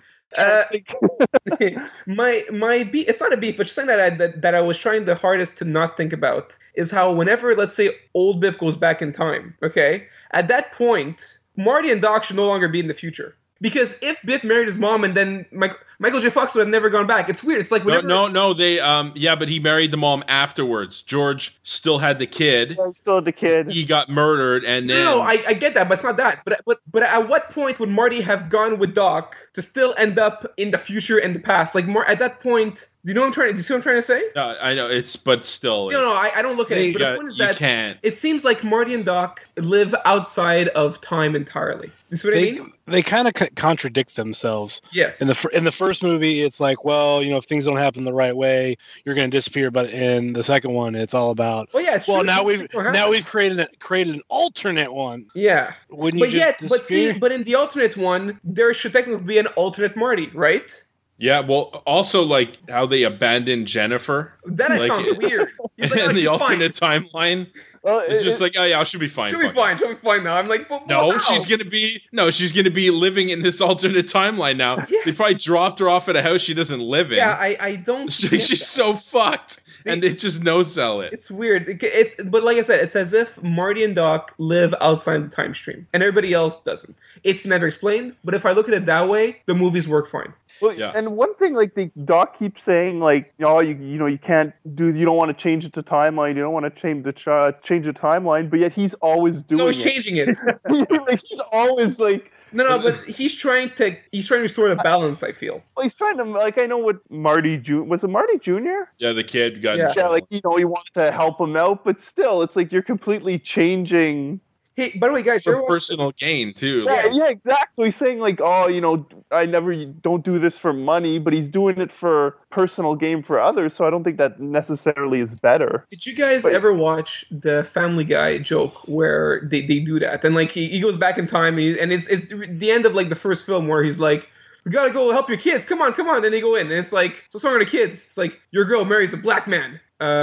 My beef, it's not a beef, but just something that I was trying the hardest to not think about is how whenever, let's say, old Biff goes back in time, okay, at that point, Marty and Doc should no longer be in the future. Because if Biff married his mom and then Michael J. Fox would have never gone back. It's weird. It's like whenever... No. They but he married the mom afterwards. George still had the kid. Still had the kid. He got murdered, and then No, I get that, but it's not that. But at what point would Marty have gone with Doc to still end up in the future and the past? Like, at that point, do you know what I'm trying? Do you see what I'm trying to say? I know but still, No, I don't look at it. But the point is that can't. It seems like Marty and Doc live outside of time entirely. You see what I mean? They kind of contradict themselves. Yes. In the first movie, it's like, well, you know, if things don't happen the right way, you're going to disappear. But in the second one, it's all about. Well, yeah. It's well, true. now we've created an alternate one. Yeah. Wouldn't you But in the alternate one, there should technically be an alternate Marty, right? Yeah, well, also, like, how they abandoned Jennifer. That I found weird. He's like, in the alternate timeline. It's just like, oh yeah, she'll be fine. She'll be fine. She'll be fine now. I'm like, no, she's gonna be living in this alternate timeline now. Yeah. They probably dropped her off at a house she doesn't live in. Yeah, I don't. She's so fucked, and they just no sell it. It's weird. But like I said, it's as if Marty and Doc live outside the time stream, and everybody else doesn't. It's never explained. But if I look at it that way, the movies work fine. Well, yeah. And one thing, like, the Doc keeps saying, like, you can't do, you don't want to change it to timeline, you don't want to change the timeline, but yet he's always doing it. No, he's changing it. Like, he's always like. No, but he's trying to restore the balance, I feel. Well, he's trying to, like, I know what Marty was it Marty Jr.? Yeah, the kid got. Yeah, like, he wants to help him out, but still, it's like you're completely changing. Hey, by the way, guys, for personal gain too. Yeah, exactly. He's saying, like, oh, don't do this for money, but he's doing it for personal gain for others. So I don't think that necessarily is better. Did you guys ever watch the Family Guy joke where they do that? And like he goes back in time, and it's the end of like the first film where he's like, "We gotta go help your kids. Come on." Then they go in, and it's like, "So what's wrong with the kids?" It's like, "Your girl marries a black man."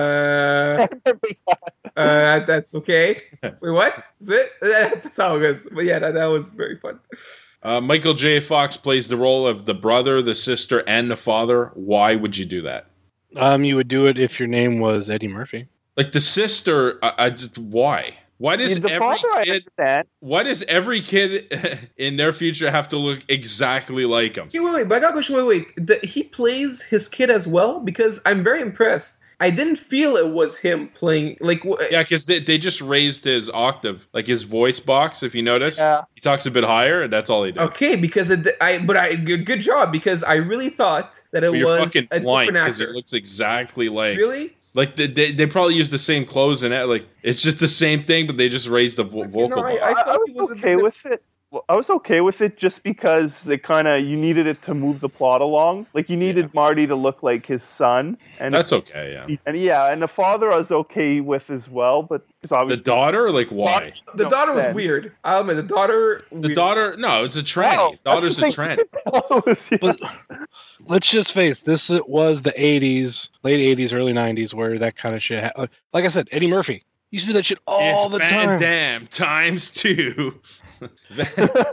That's okay. Wait, what? Is it? That's how it goes. But yeah, that was very fun. Michael J. Fox plays the role of the brother, the sister, and the father. Why would you do that? You would do it if your name was Eddie Murphy. Like the sister, I just why? Why does Why does every kid in their future have to look exactly like him? Okay, wait. But I got a question. Wait. He plays his kid as well? Because I'm very impressed. I didn't feel it was him playing like. Yeah, because they just raised his octave, like his voice box. If you notice, he talks a bit higher, and that's all he did. Okay, because good job, because I really thought that it was fucking a blind different because it looks exactly like. Really? Like they probably use the same clothes and that. Like it's just the same thing, but they just raised the vocal. I thought it was okay with it. Well, I was okay with it just because it you needed it to move the plot along. Like you needed Marty to look like his son, and that's okay. Yeah, and the father I was okay with as well, but obviously the daughter, like why? The daughter was weird. I'll admit the daughter. No, it's a tranny. Daughter's a tranny. But let's just face this: it was the '80s, late '80s, early '90s, where that kind of shit. Like I said, Eddie Murphy used to do that shit all the time. Van Damme times 2. Van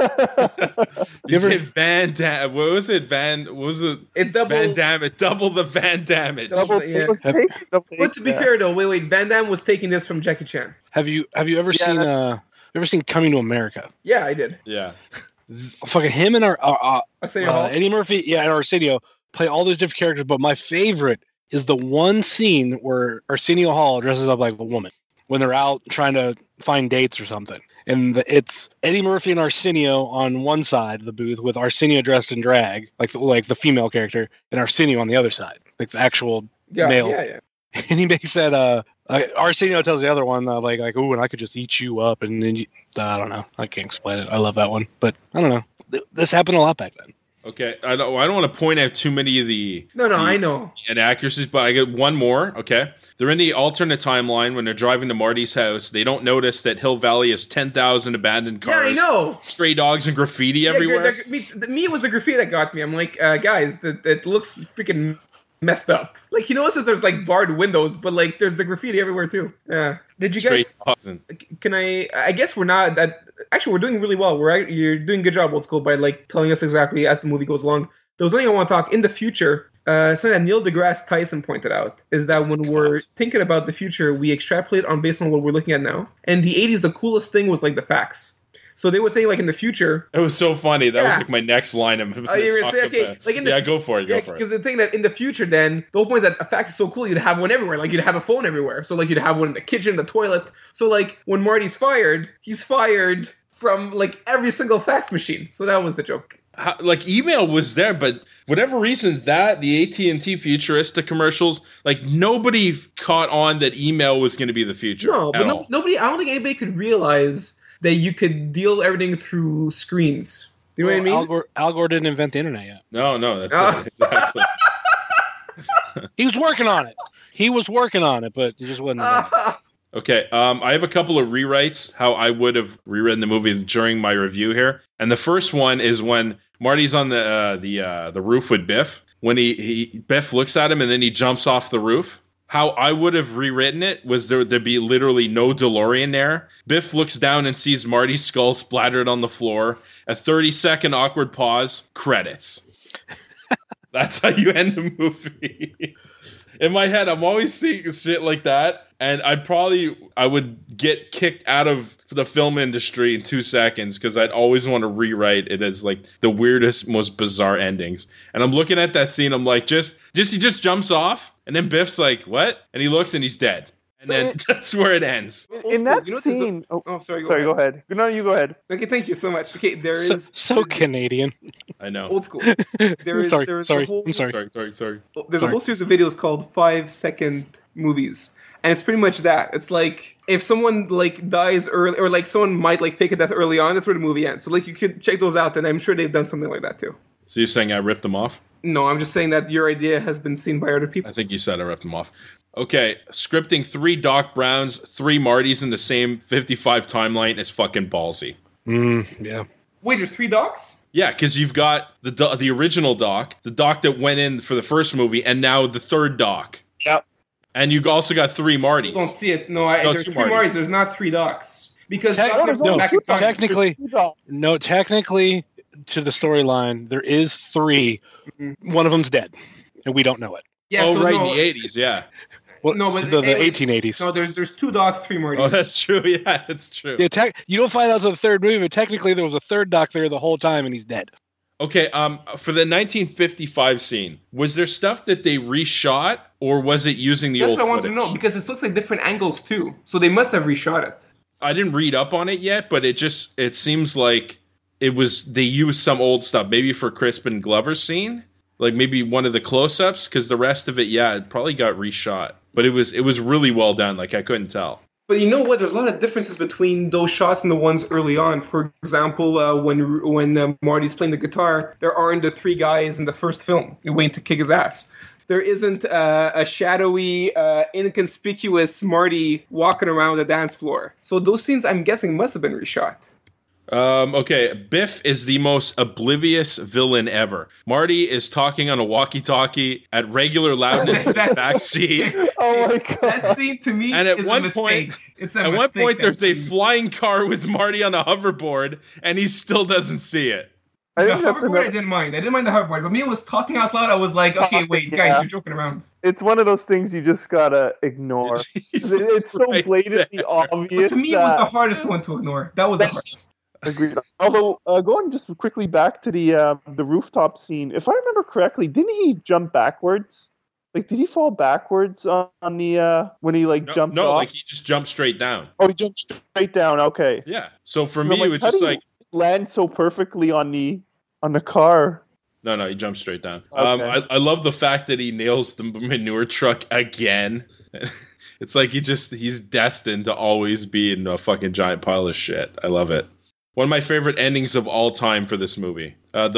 Damme. What was it? It doubled the Van Damme. But to be fair though, wait. Van Damme was taking this from Jackie Chan. Have you ever seen Coming to America? Yeah, I did. Yeah. Fucking him and Eddie Murphy, and Arsenio play all those different characters, but my favorite is the one scene where Arsenio Hall dresses up like a woman when they're out trying to find dates or something. And it's Eddie Murphy and Arsenio on one side of the booth with Arsenio dressed in drag, like the female character, and Arsenio on the other side, like the actual male. Yeah. And he makes that Arsenio tells the other one, like, ooh, and I could just eat you up, and then I don't know. I can't explain it. I love that one, but I don't know. This happened a lot back then. Okay, I don't want to point out too many of the I know inaccuracies, but I get one more. Okay, they're in the alternate timeline when they're driving to Marty's house. They don't notice that Hill Valley has 10,000 abandoned cars. Yeah, I know. Stray dogs and graffiti everywhere. Me, it was the graffiti that got me. I'm like, guys, that looks freaking messed up. Like, he notices there's like barred windows, but like there's the graffiti everywhere too. Yeah. Did you guys? Can I guess we're not that. Actually, we're doing really well. You're doing a good job, Old School, by like telling us exactly as the movie goes along. There was something I want to talk in the future. Something that Neil deGrasse Tyson pointed out is that when we're thinking about the future, we extrapolate based on what we're looking at now. And the 80s, the coolest thing was like the facts. So they would think like in the future. It was so funny. That was like my next line. I'm you were saying, okay, like go for it. Go for it. Because the thing that in the future, then the whole point is that a fax is so cool. You'd have one everywhere. Like you'd have a phone everywhere. So like you'd have one in the kitchen, the toilet. So like when Marty's fired, he's fired from like every single fax machine. So that was the joke. Like email was there, but whatever reason that the AT&T futuristic commercials, like nobody caught on that email was going to be the future. No, but nobody. I don't think anybody could realize that you could deal everything through screens. You know what I mean? Al Gore didn't invent the internet yet. No, that's exactly. He was working on it, but he just wasn't. Okay, I have a couple of rewrites how I would have rewritten the movie during my review here, and the first one is when Marty's on the roof with Biff. When Biff looks at him and then he jumps off the roof. How I would have rewritten it was there'd be literally no DeLorean there. Biff looks down and sees Marty's skull splattered on the floor. A 30-second awkward pause. Credits. That's how you end the movie. In my head, I'm always seeing shit like that, and I would get kicked out of the film industry in 2 seconds because I'd always want to rewrite it as like the weirdest, most bizarre endings. And I'm looking at that scene, I'm like, he just jumps off, and then Biff's like, what? And he looks and he's dead. And then that's where it ends. In that scene... sorry, go ahead. No, you go ahead. Okay, thank you so much. Okay, there is... So Canadian. I know. Old School. There's a whole series of videos called 5-second movies. And it's pretty much that. It's like, if someone like dies early, or like someone might like fake a death early on, that's where the movie ends. So like you could check those out, and I'm sure they've done something like that too. So you're saying I ripped them off? No, I'm just saying that your idea has been seen by other people. I think you said I ripped them off. Okay, scripting 3 Doc Browns, 3 Martys in the same 55 timeline is fucking ballsy. Yeah. Wait, there's 3 Docs? Yeah, because you've got the original Doc, the Doc that went in for the first movie, and now the third Doc. Yep. And you also got 3 Martys. Don't see it. No, there's 3 Martys. There's not 3 Docs. Because technically, to the storyline, there is 3. Mm-hmm. One of them's dead, and we don't know it. Yeah, in the 80s, yeah. Well, no, but the 1880s. No, there's 2 Docs, 3 Martys. Oh, that's true. Yeah, that's true. Yeah, you don't find out until the third movie, but technically there was a third Doc there the whole time, and he's dead. Okay, for the 1955 scene, was there stuff that they reshot, or was it using the old footage? That's what I wanted to know, because it looks like different angles too. So they must have reshot it. I didn't read up on it yet, but it seems like they used some old stuff, maybe for Crispin Glover's scene, like maybe one of the close-ups, because the rest of it, it probably got reshot. But it was really well done. Like I couldn't tell. But you know what? There's a lot of differences between those shots and the ones early on. For example, when Marty's playing the guitar, there aren't the 3 guys in the first film waiting to kick his ass. There isn't a shadowy, inconspicuous Marty walking around the dance floor. So those scenes, I'm guessing, must have been reshot. Okay, Biff is the most oblivious villain ever. Marty is talking on a walkie-talkie at regular loudness in the backseat. Oh my god! That scene to me is a mistake. At one point, there's a flying car with Marty on a hoverboard, and he still doesn't see it. I didn't mind. I didn't mind the hoverboard, but me was talking out loud. I was like, okay, wait, guys, you're joking around. It's one of those things you just gotta ignore. It's so blatantly obvious. But to me, it was the hardest one to ignore. That was the hardest. Agreed. Although, going just quickly back to the rooftop scene, if I remember correctly, didn't he jump backwards? Like, did he fall backwards on the when he jumped off? No, like he just jumped straight down. Oh, he jumped straight down. Okay. Yeah. So for me, it was just like land so perfectly on the car. No, he jumped straight down. Okay. I love the fact that he nails the manure truck again. It's like he's destined to always be in a fucking giant pile of shit. I love it. One of my favorite endings of all time for this movie. The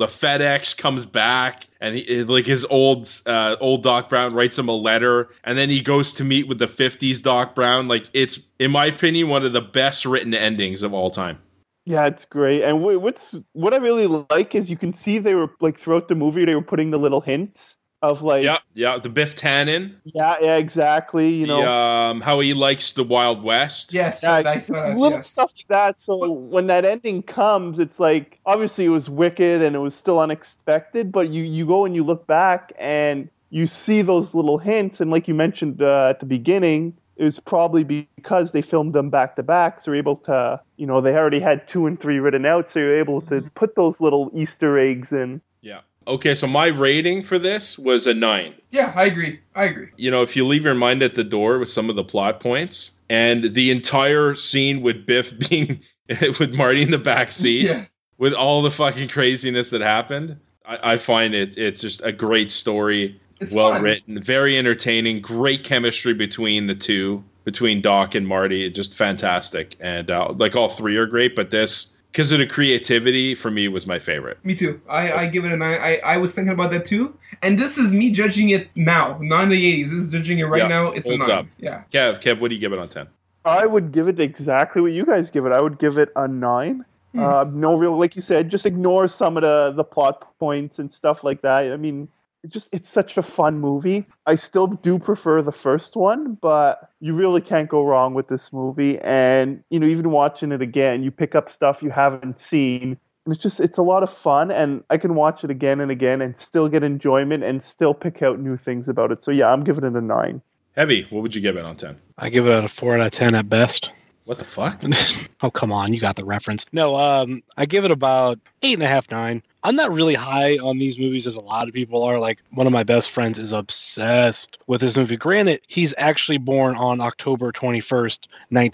FedEx comes back and his old Doc Brown writes him a letter, and then he goes to meet with the 50s Doc Brown. Like, it's, in my opinion, one of the best written endings of all time. Yeah, it's great. And what I really like is you can see they were, like, throughout the movie, they were putting the little hints of, like... Yeah, the Biff Tannen. Yeah, exactly. You know, how he likes the Wild West. Yes, yeah, nice, little stuff like that. So when that ending comes, it's like, obviously it was wicked and it was still unexpected, but you go and you look back and you see those little hints. And like you mentioned at the beginning, it was probably because they filmed them back to back, so you're able to, they already had 2 and 3 written out, so you're able to put those little Easter eggs in. Yeah. Okay, so my rating for this was a 9. Yeah, I agree. If you leave your mind at the door with some of the plot points, and the entire scene with Biff being with Marty in the back seat, yes, with all the fucking craziness that happened, I find it's just a great story. It's well written, very entertaining, great chemistry between the two, between Doc and Marty, just fantastic. And all 3 are great, but this, because of the creativity, for me, was my favorite. Me too. I give it a 9. I was thinking about that too. And this is me judging it now, not in the 80s. This is judging it right now. It's a 9. Up. Yeah. Kev, what do you give it on 10? I would give it exactly what you guys give it. I would give it a 9. No real, like you said, just ignore some of the plot points and stuff like that. I mean, it's such a fun movie. I still do prefer the first one, but you really can't go wrong with this movie. And, even watching it again, you pick up stuff you haven't seen. And it's a lot of fun. And I can watch it again and again and still get enjoyment and still pick out new things about it. So yeah, I'm giving it a 9. Heavy, what would you give it on 10? I give it a 4 out of 10 at best. What the fuck? Oh, come on. You got the reference. No, I give it about 8.5, 9. I'm not really high on these movies as a lot of people are. Like, one of my best friends is obsessed with this movie. Granted, he's actually born on October 21st,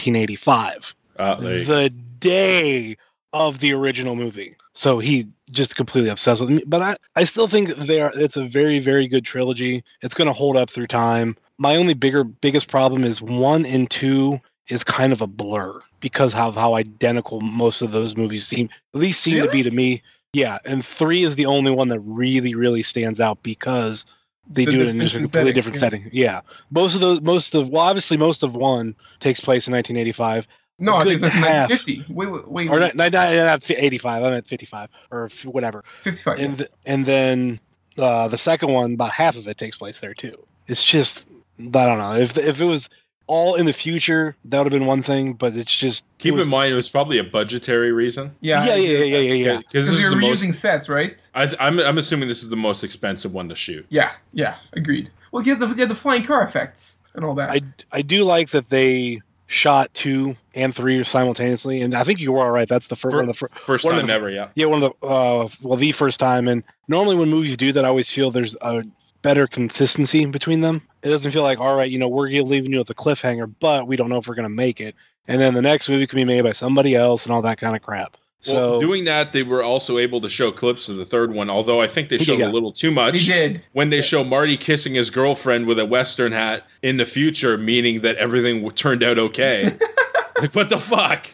1985. The day of the original movie. So he just completely obsessed with me. But I still think it's a very, very good trilogy. It's going to hold up through time. My only biggest problem is 1 and 2 is kind of a blur because of how identical most of those movies seem to be to me. Yeah, and 3 is the only one that really, really stands out because they do it in a completely different setting. Yeah, most of 1 takes place in 1985. No, I think that's 1950. Wait. Or not 85. I meant 55 or whatever. 55. And then the second one, about half of it takes place there too. It's just, I don't know. If it was all in the future, that would have been one thing, but it's just... Keep in mind, it was probably a budgetary reason. Yeah. Because you're reusing sets, right? I'm assuming this is the most expensive one to shoot. Yeah, agreed. Well, get the flying car effects and all that. I do like that they shot 2 and 3 simultaneously, and I think you were all right. That's the first time ever, yeah. Yeah, one of the first time, and normally when movies do that, I always feel there's a better consistency between them. It doesn't feel like, all right, we're leaving you with a cliffhanger, but we don't know if we're going to make it. And then the next movie can be made by somebody else and all that kind of crap. Well, doing that, they were also able to show clips of the third one, although I think they showed a little too much. They did. When they show Marty kissing his girlfriend with a Western hat in the future, meaning that everything turned out okay. Like, what the fuck?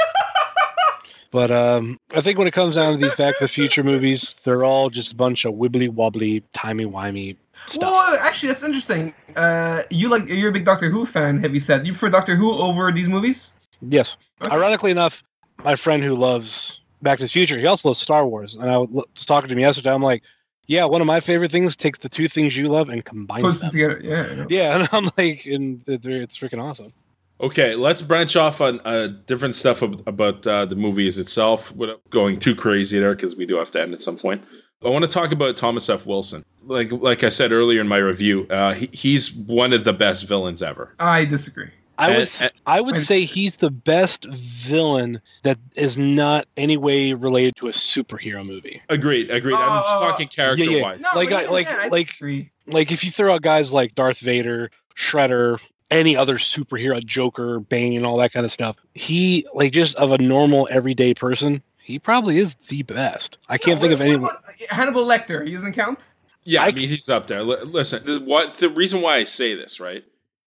But I think when it comes down to these Back to the Future movies, they're all just a bunch of wibbly-wobbly, timey-wimey stuff. Well, actually, that's interesting. You're a big Doctor Who fan, have you said? You prefer Doctor Who over these movies? Yes. Okay. Ironically enough, my friend who loves Back to the Future, he also loves Star Wars. And I was talking to him yesterday, I'm like, yeah, one of my favorite things takes the two things you love and combines them together. Yeah. Yeah, and I'm like, it's freaking awesome. Okay, let's branch off on different stuff about the movies itself without going too crazy there, because we do have to end at some point. I want to talk about Thomas F. Wilson. Like I said earlier in my review, he's one of the best villains ever. I disagree. I would say he's the best villain that is not any way related to a superhero movie. Agreed. I'm just talking character-wise. No, like if you throw out guys like Darth Vader, Shredder, any other superhero, Joker, Bane, all that kind of stuff, he, just of a normal everyday person, he probably is the best. I can't think of anyone. Hannibal Lecter, he doesn't count? Yeah, I mean, he's up there. Listen, the reason why I say this, right,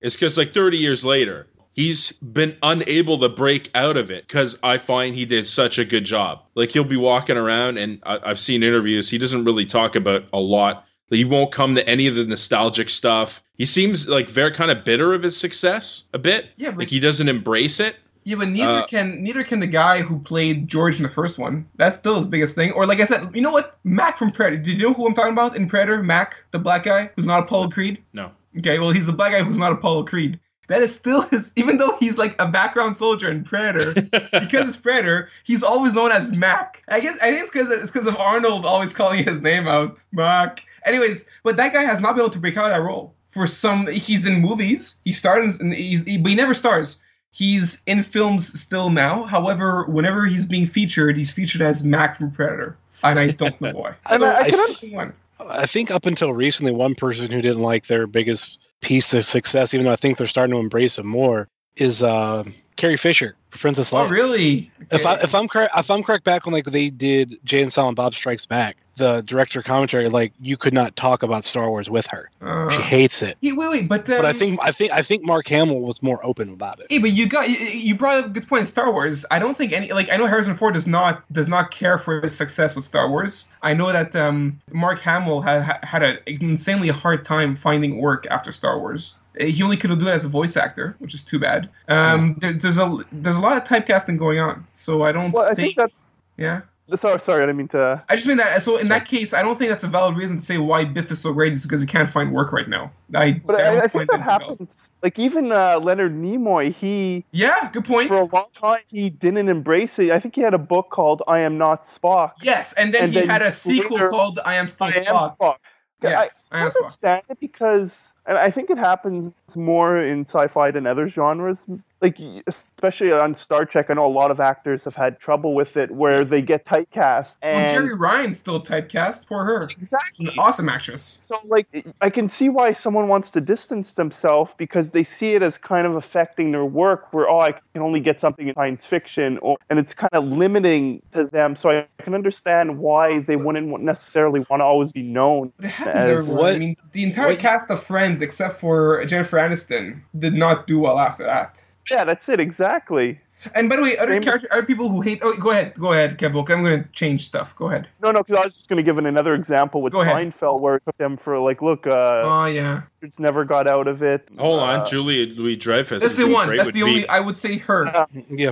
is because like 30 years later, he's been unable to break out of it because I find he did such a good job. Like he'll be walking around, and I've seen interviews. He doesn't really talk about a lot. He won't come to any of the nostalgic stuff. He seems like very kind of bitter of his success a bit. Yeah, but like he doesn't embrace it. Yeah, but neither can the guy who played George in the first one. That's still his biggest thing. Or like I said, you know what? Mac from Predator. Did you know who I'm talking about in Predator? Mac, the black guy who's not Apollo Creed? No. Okay, well, he's the black guy who's not Apollo Creed. That is still his, even though he's like a background soldier in Predator, because it's Predator, he's always known as Mac. I think it's because of Arnold always calling his name out, Mac. Anyways, but that guy has not been able to break out of that role. He's in movies. He started, but he never stars. He's in films still now. However, whenever he's being featured, he's featured as Mac from Predator, and I don't know why. I think up until recently, one person who didn't like their biggest piece of success, even though I think they're starting to embrace it more, is Carrie Fisher, Princess Leia. Oh, really? Okay. If I'm correct, back when like they did Jay and Silent Bob Strikes Back, the director commentary, like you could not talk about Star Wars with her. She hates it. Wait, but I think Mark Hamill was more open about it. Hey, but you brought up a good point in Star Wars. I don't think I know Harrison Ford does not care for his success with Star Wars. I know that Mark Hamill had an insanely hard time finding work after Star Wars. He only could do it as a voice actor, which is too bad. There's a lot of typecasting going on, so I don't. Well, I think that's Sorry, I didn't mean to. I just mean that. So in that case, I don't think that's a valid reason to say why Biff is so great is because he can't find work right now. I think that happens. Like even Leonard Nimoy, good point. For a long time, he didn't embrace it. I think he had a book called "I Am Not Spock." Yes, and then he had a sequel called "I Am Still Spock." Yes, I understand it because, and I think it happens more in sci-fi than other genres. Like, especially on Star Trek, I know a lot of actors have had trouble with it, where they get typecast. And Jerry Ryan's still typecast. Poor her. Exactly. An awesome actress. So, like, I can see why someone wants to distance themselves because they see it as kind of affecting their work, where, I can only get something in science fiction, and it's kind of limiting to them. So I can understand why they wouldn't necessarily want to always be known. It happens everywhere. I mean, the entire cast of Friends, except for Jennifer Aniston, did not do well after that. Yeah, that's it, exactly. And by the way, other people who hate... Oh, go ahead, Kev. Okay, I'm going to change stuff. Go ahead. No, because I was just going to give another example with Seinfeld, where it took them for, like, look... It's never got out of it. Hold on, Julia Louis-Dreyfus. That's the one. That's the only... I would say her.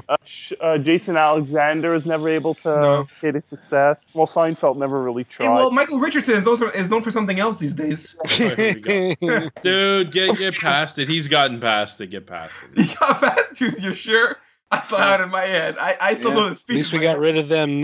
Jason Alexander is never able to hit his success. Well, Seinfeld never really tried. Hey, well, Michael Richardson is known for something else these days. Dude, get past it. He's gotten past it. Get past it. He got past it, you're sure? I still have it in my head. I still know the speech. At least we got rid of them.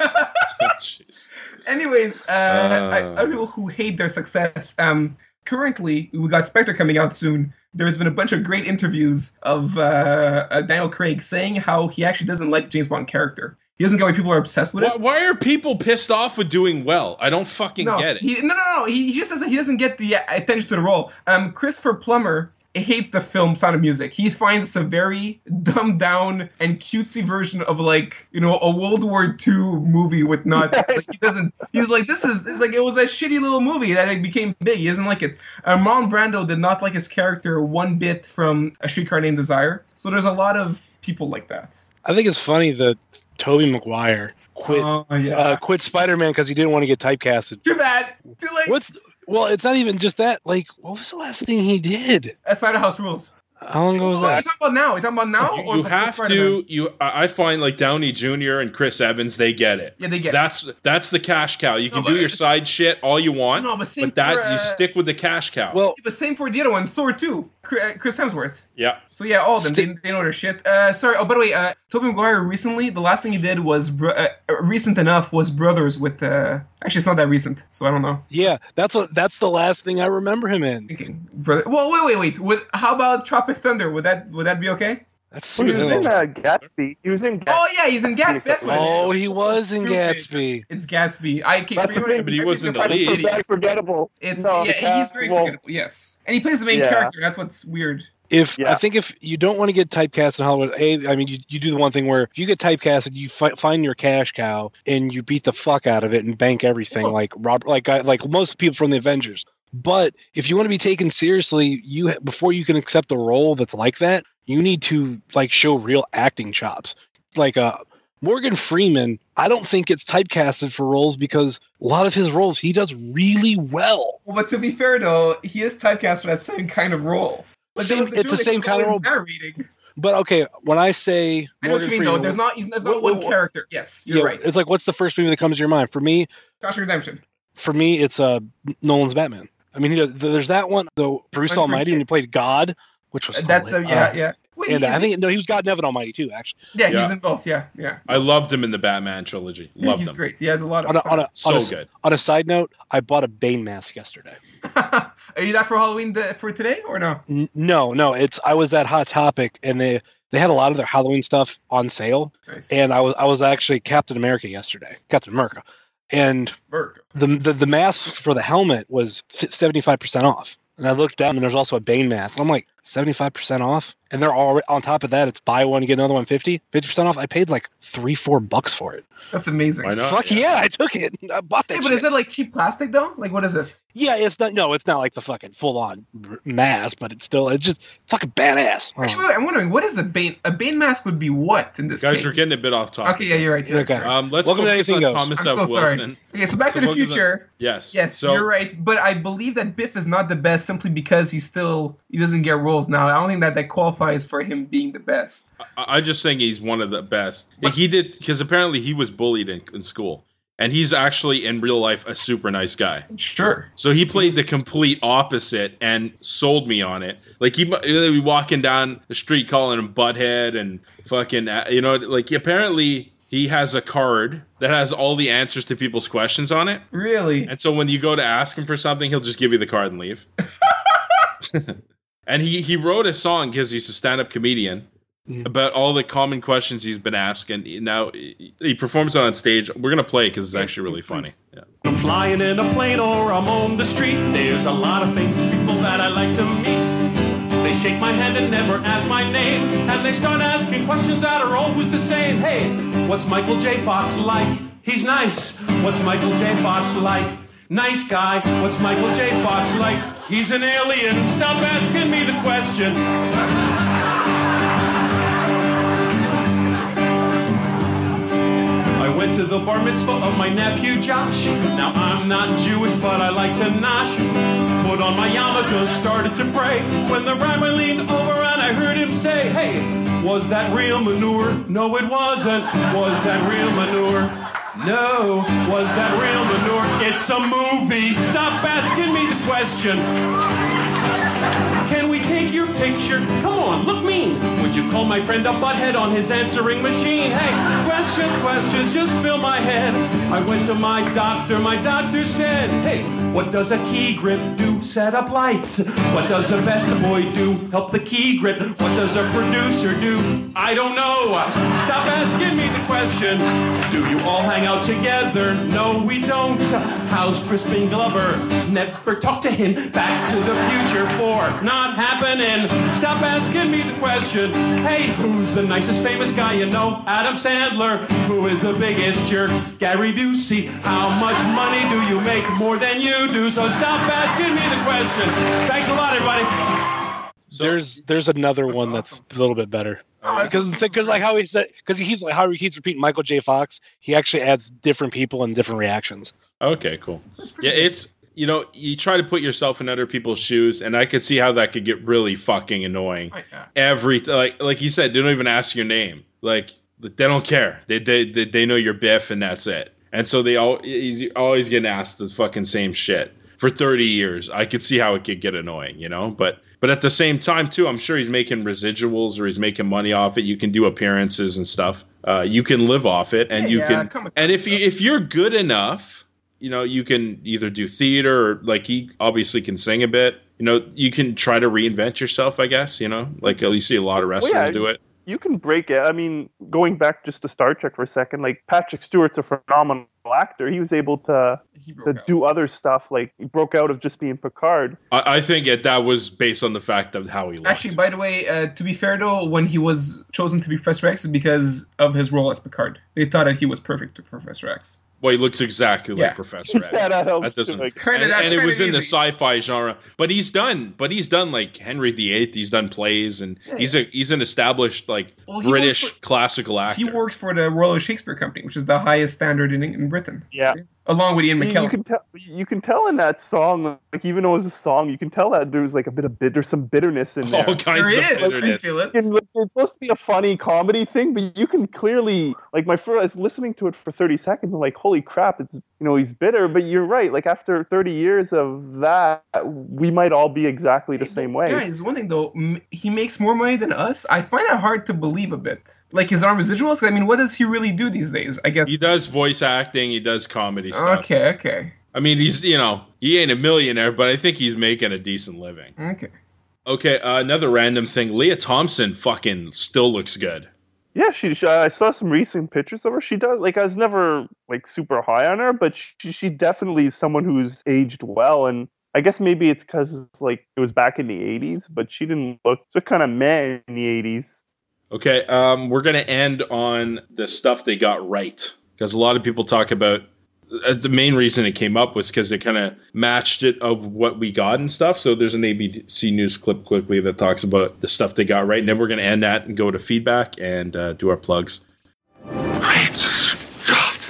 Anyways, other people who hate their success. Currently, we got Spectre coming out soon. There's been a bunch of great interviews of Daniel Craig saying how he actually doesn't like the James Bond character. He doesn't get why people are obsessed with it. Why are people pissed off with doing well? I don't fucking get it. He just says that he doesn't get the attention to the role. Christopher Plummer hates the film Sound of Music. He finds it's a very dumbed down and cutesy version of like, a World War II movie with Nazis. He's like, it was a shitty little movie that it became big. He doesn't like it. Marlon Brando did not like his character one bit from A Streetcar Named Desire. So there's a lot of people like that. I think it's funny that Tobey Maguire quit Spider-Man because he didn't want to get typecasted. Too bad. Too late. Well, it's not even just that. Like, what was the last thing he did? Side of House Rules. How long ago was that? Are you talking about now? You have to. I find like Downey Jr. and Chris Evans, they get it. Yeah, they get it. That's the cash cow. You can do your side shit all you want, but you stick with the cash cow. Well, but same for the other one, Thor 2, Chris Hemsworth. Yeah. So yeah, all of them, they know their shit. Sorry. Oh, by the way, Tobey Maguire recently, the last thing he did was recent enough was Brothers with. Actually, it's not that recent, so I don't know. Yeah, that's the last thing I remember him in. Well, wait. How about Tropic Thunder? Would that be okay? He was in Gatsby. He was in Gatsby. Oh yeah, he's in Gatsby. That's what. Oh, he was in Gatsby. It's Gatsby. But he wasn't the lead. It's forgettable. He's very forgettable. Yes, and he plays the main character. That's what's weird. I think if you don't want to get typecast in Hollywood, you do the one thing where if you get typecasted, you find your cash cow and you beat the fuck out of it and bank everything like most people from the Avengers. But if you want to be taken seriously, before you can accept a role that's like that, you need to like show real acting chops. Like Morgan Freeman, I don't think gets typecasted for roles because a lot of his roles he does really well. Well, but to be fair though, he is typecast for that same kind of role. But it's the same kind of role. Narrating. But okay, when I say I know what you mean though. There's not one character. Yes, you're right. It's like, what's the first movie that comes to your mind? For me, Shawshank Redemption. For me, it's Nolan's Batman. I mean, there's that one, though. Bruce Almighty, and he played God, which was yeah. Wait, and I think he was God and Evan Almighty too. Actually, yeah, he's in both. Yeah. I loved him in the Batman trilogy. Loved he's him. Great. He has a lot of so good. On a side note, I bought a Bane mask yesterday. Are you that for Halloween for today or no? No. I was at Hot Topic and they had a lot of their Halloween stuff on sale. Nice. And I was actually Captain America yesterday. Captain America. And the mask for the helmet was 75% off. And I looked down and there's also a Bane mask. And I'm like, 75% off? And they're already on top of that, it's buy one, get another one 50% off. I paid like $3-4 for it. That's amazing. Fuck yeah, I took it. I bought that. Hey, but is it like cheap plastic though? Like what is it? Yeah, it's not like the fucking full on mask, but it's just fucking badass. Actually, I'm wondering, what is a Bane? A Bane mask would be what in this case? Guys, we're getting a bit off topic. Okay, yeah, you're right. Okay. Let's focus on Thomas F. Wilson. Sorry. Okay, so Back to the Future. Yes, you're right. But I believe that Biff is not the best simply because he doesn't get roles now. I don't think that qualifies for him being the best. I just think he's one of the best. He did, because apparently he was bullied in school. And he's actually, in real life, a super nice guy. Sure. So he played the complete opposite and sold me on it. Like, he'd be walking down the street calling him butthead and fucking, like, apparently he has a card that has all the answers to people's questions on it. Really? And so when you go to ask him for something, he'll just give you the card and leave. And he wrote a song, because he's a stand-up comedian, about all the common questions he's been asked, and now he performs it on stage. We're gonna play it because it's actually really funny. Yeah. I'm flying in a plane or I'm on the street. There's a lot of famous people that I like to meet. They shake my hand and never ask my name, and they start asking questions that are always the same. Hey, what's Michael J. Fox like? He's nice. What's Michael J. Fox like? Nice guy. What's Michael J. Fox like? He's an alien. Stop asking me the question. I went to the bar mitzvah of my nephew Josh. Now I'm not Jewish, but I like to nosh. Put on my yarmulke, started to pray, when the rabbi leaned over and I heard him say, hey, was that real manure? No, it wasn't. Was that real manure? No. Was that real manure? It's a movie. Stop asking me the question. Can we take your picture? Come on, look mean. Would you call my friend a butthead on his answering machine? Hey, questions, just fill my head. I went to my doctor said, hey, what does a key grip do? Set up lights. What does the best boy do? Help the key grip. What does a producer do? I don't know. Stop asking me the question. Do you all hang out together? No, we don't. How's Crispin Glover? Never talk to him. Back to the Future 4. Not happening. Stop asking me the question. Hey, who's the nicest famous guy you know? Adam Sandler. Who is the biggest jerk? Gary Busey. How much money do you make? More than you do. So stop asking me the question. Thanks a lot, everybody. There's another one that's a little bit better. Because like how he said, because he keeps repeating Michael J. Fox, he actually adds different people and different reactions. Okay, cool. Yeah, it's, you try to put yourself in other people's shoes, and I could see how that could get really fucking annoying. Like you said, they don't even ask your name. Like, they don't care. They know you're Biff, and that's it. And so he's always getting asked the fucking same shit for 30 years. I could see how it could get annoying, But at the same time, too, I'm sure he's making residuals or he's making money off it. You can do appearances and stuff. You can live off it, and and if you're good enough, you can either do theater or, like, he obviously can sing a bit. You can try to reinvent yourself, I guess. Like, you see a lot of wrestlers do it. You can break it. I mean, going back just to Star Trek for a second, like, Patrick Stewart's a phenomenal actor. He was able to do other stuff. Like, he broke out of just being Picard. I think that was based on the fact of how he looked. Actually, by the way, to be fair though, when he was chosen to be Professor X, is because of his role as Picard. They thought that he was perfect for Professor X. Well, he looks exactly like Professor X. That helps. And it was in the sci-fi genre. But he's done like Henry VIII. He's done plays, and he's an established British classical actor. He works for the Royal Shakespeare Company, which is the highest standard in Britain. Yeah. Along with Ian McKellen. You can tell in that song, like, even though it's a song, you can tell that there's like there's some bitterness in there. All kinds of bitterness. I feel it. It's supposed to be a funny comedy thing, but you can clearly, like, I was listening to it for 30 seconds, and like, holy crap, it's, he's bitter. But you're right. Like, after 30 years of that, we might all be exactly the same way. Guys, one thing though, he makes more money than us. I find that hard to believe a bit. Like, his own residuals. I mean, what does he really do these days? I guess he does voice acting. He does comedy stuff. Okay. I mean, he's, he ain't a millionaire, but I think he's making a decent living. Okay, another random thing. Leah Thompson fucking still looks good. Yeah, I saw some recent pictures of her. She does, like, I was never, like, super high on her, but she definitely is someone who's aged well, and I guess maybe it's because, like, it was back in the 80s, but she didn't look so kind of meh in the 80s. Okay, we're going to end on the stuff they got right, because a lot of people talk about the main reason it came up was because they kind of matched it of what we got and stuff. So there's an ABC News clip quickly that talks about the stuff they got right. And then we're going to end that and go to feedback and do our plugs. Great Scott.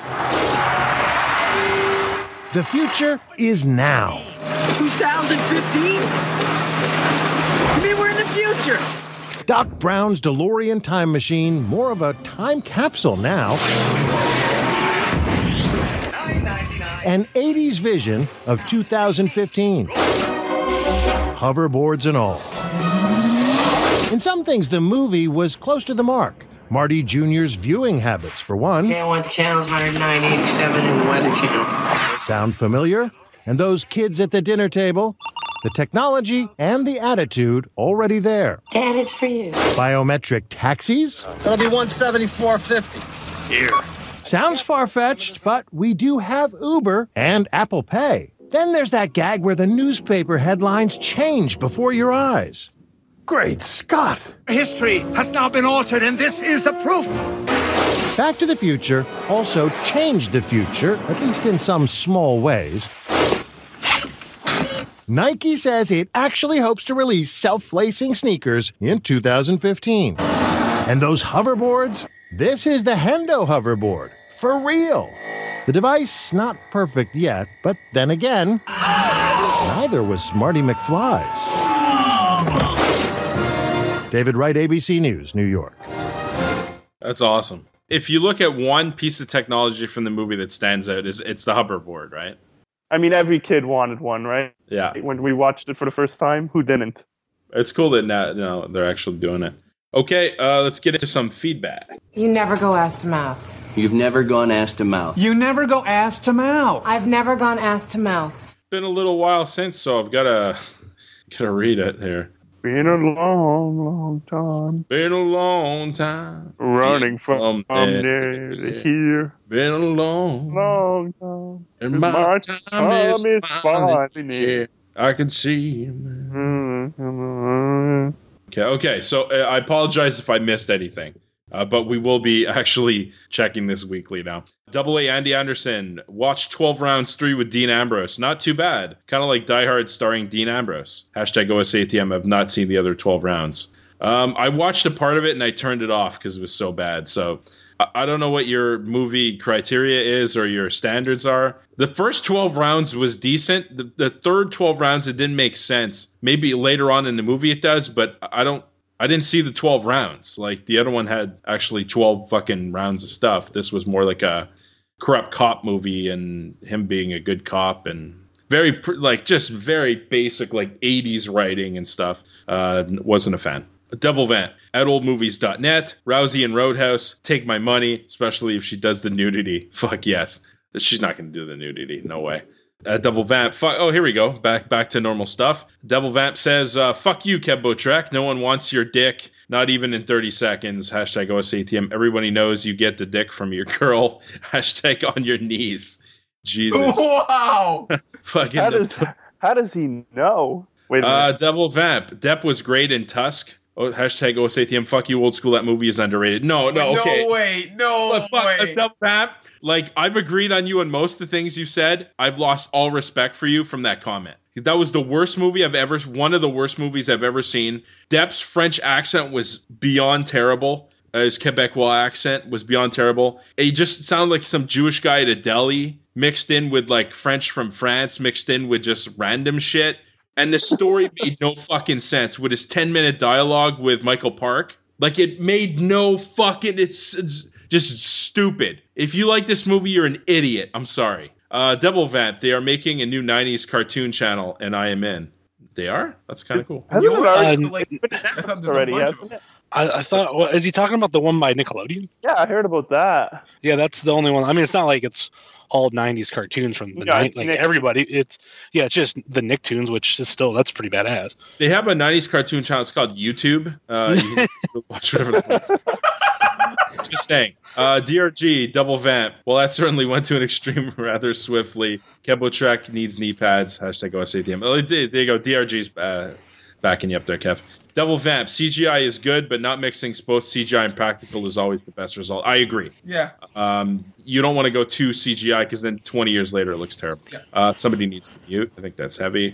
The future is now. 2015? You mean we're in the future? Doc Brown's DeLorean time machine, more of a time capsule now. An 80s vision of 2015. Hoverboards and all. In some things, the movie was close to the mark. Marty Jr.'s viewing habits, for one. Okay, I want the channels 109, 87, and the Weather Channel. Sound familiar? And those kids at the dinner table? The technology and the attitude already there. Dad, it's for you. Biometric taxis? That'll be $174.50. Here. Sounds far-fetched, but we do have Uber and Apple Pay. Then there's that gag where the newspaper headlines change before your eyes. Great Scott! History has now been altered, and this is the proof. Back to the Future also changed the future, at least in some small ways. Nike says it actually hopes to release self-lacing sneakers in 2015. And those hoverboards? This is the Hendo hoverboard, for real. The device, not perfect yet, but then again, neither was Marty McFly's. David Wright, ABC News, New York. That's awesome. If you look at one piece of technology from the movie that stands out, it's the hoverboard, right? I mean, every kid wanted one, right? Yeah. When we watched it for the first time, who didn't? It's cool that now they're actually doing it. Okay, let's get into some feedback. You never go ass to mouth. You've never gone ass to mouth. You never go ass to mouth. I've never gone ass to mouth. Been a little while since, so I've gotta read it here. Been a long, long time. Been a long time. Running from there to here. Been a long, long time. And my time is finally near. I can see him. Okay, so I apologize if I missed anything, but we will be actually checking this weekly now. AA Andy Anderson, watched 12 Rounds 3 with Dean Ambrose. Not too bad. Kind of like Die Hard starring Dean Ambrose. Hashtag OSATM, I've not seen the other 12 rounds. I watched a part of it and I turned it off because it was so bad. So I don't know what your movie criteria is or your standards are. The first 12 rounds was decent. The third 12 rounds, it didn't make sense. Maybe later on in the movie it does, but I didn't see the 12 rounds. Like, the other one had actually 12 fucking rounds of stuff. This was more like a corrupt cop movie and him being a good cop and just very basic, like, 80s writing and stuff. Wasn't a fan. Double Vent at oldmovies.net. Rousey and Roadhouse, take my money, especially if she does the nudity. Fuck yes. She's not going to do the nudity. No way. Double Vamp. Here we go. Back to normal stuff. Double Vamp says, fuck you, Kebbo Trek. No one wants your dick. Not even in 30 seconds. Hashtag OSATM. Everybody knows you get the dick from your girl. Hashtag on your knees. Jesus. Wow. Fucking how does he know? Wait a minute. Double Vamp. Depp was great in Tusk. Hashtag OSATM. Fuck you, old school. That movie is underrated. No, okay. No way. Double Vamp. Like, I've agreed on you on most of the things you said. I've lost all respect for you from that comment. That was the worst movie one of the worst movies I've ever seen. Depp's French accent was beyond terrible. His Quebecois accent was beyond terrible. He just sounded like some Jewish guy at a deli mixed in with like French from France, mixed in with just random shit. And the story made no fucking sense with his 10-minute dialogue with Michael Park. Like, it made no fucking... It's just stupid. If you like this movie, you're an idiot. I'm sorry. Double Vamp, they are making a new 90s cartoon channel, and I am in. They are? That's kind of cool. I thought, is he talking about the one by Nickelodeon? Yeah, I heard about that. Yeah, that's the only one. I mean, it's not like it's all 90s cartoons from the 90s. Like everybody, it's just the Nicktoons, which is still, that's pretty badass. They have a 90s cartoon channel. It's called YouTube. You can watch whatever the fuck. Just saying. DRG, Double Vamp. Well, that certainly went to an extreme rather swiftly. Kebbo Trek needs knee pads. Hashtag OSATM. Oh, there you go. DRG's backing you up there, Kev. Double Vamp. CGI is good, but not mixing both CGI and practical is always the best result. I agree. Yeah. You don't want to go too CGI because then 20 years later it looks terrible. Yeah. Somebody needs to mute. I think that's heavy.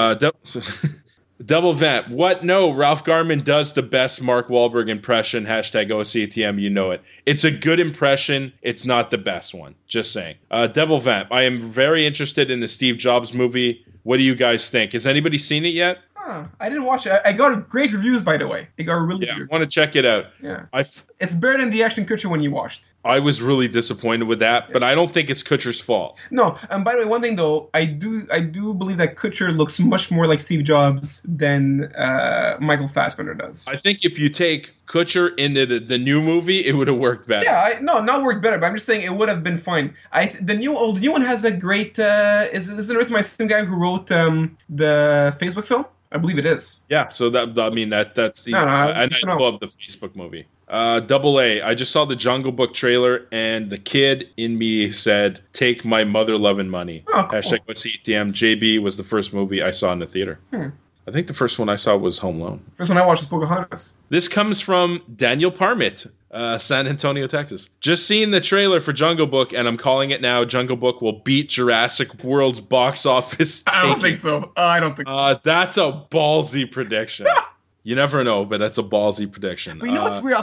Double Vamp. What? No, Ralph Garman does the best Mark Wahlberg impression. Hashtag OCTM, you know it. It's a good impression. It's not the best one. Just saying. Double Vamp. I am very interested in the Steve Jobs movie. What do you guys think? Has anybody seen it yet? I didn't watch it. I got great reviews, by the way. I got really good reviews. I want to check it out. Yeah. It's better than the Ashton Kutcher one you watched. I was really disappointed with that, but I don't think it's Kutcher's fault. No, and by the way, one thing though, I do believe that Kutcher looks much more like Steve Jobs than Michael Fassbender does. I think if you take Kutcher into the new movie, it would have worked better. Yeah, not worked better, but I'm just saying it would have been fine. The new one has a great. Is it written by the same guy who wrote the Facebook film? I believe it is. Yeah, so that's the. And I love the Facebook movie. Double A. I just saw the Jungle Book trailer, and the kid in me said, "Take my mother loving money." Oh, cool. Hashtag OCTM. JB was the first movie I saw in the theater. I think the first one I saw was Home Alone. First one I watched was Pocahontas. This comes from Daniel Parmit, San Antonio, Texas. Just seeing the trailer for Jungle Book, and I'm calling it now. Jungle Book will beat Jurassic World's box office. I don't think so. That's a ballsy prediction. You never know, but that's a ballsy prediction. But you know what's weird?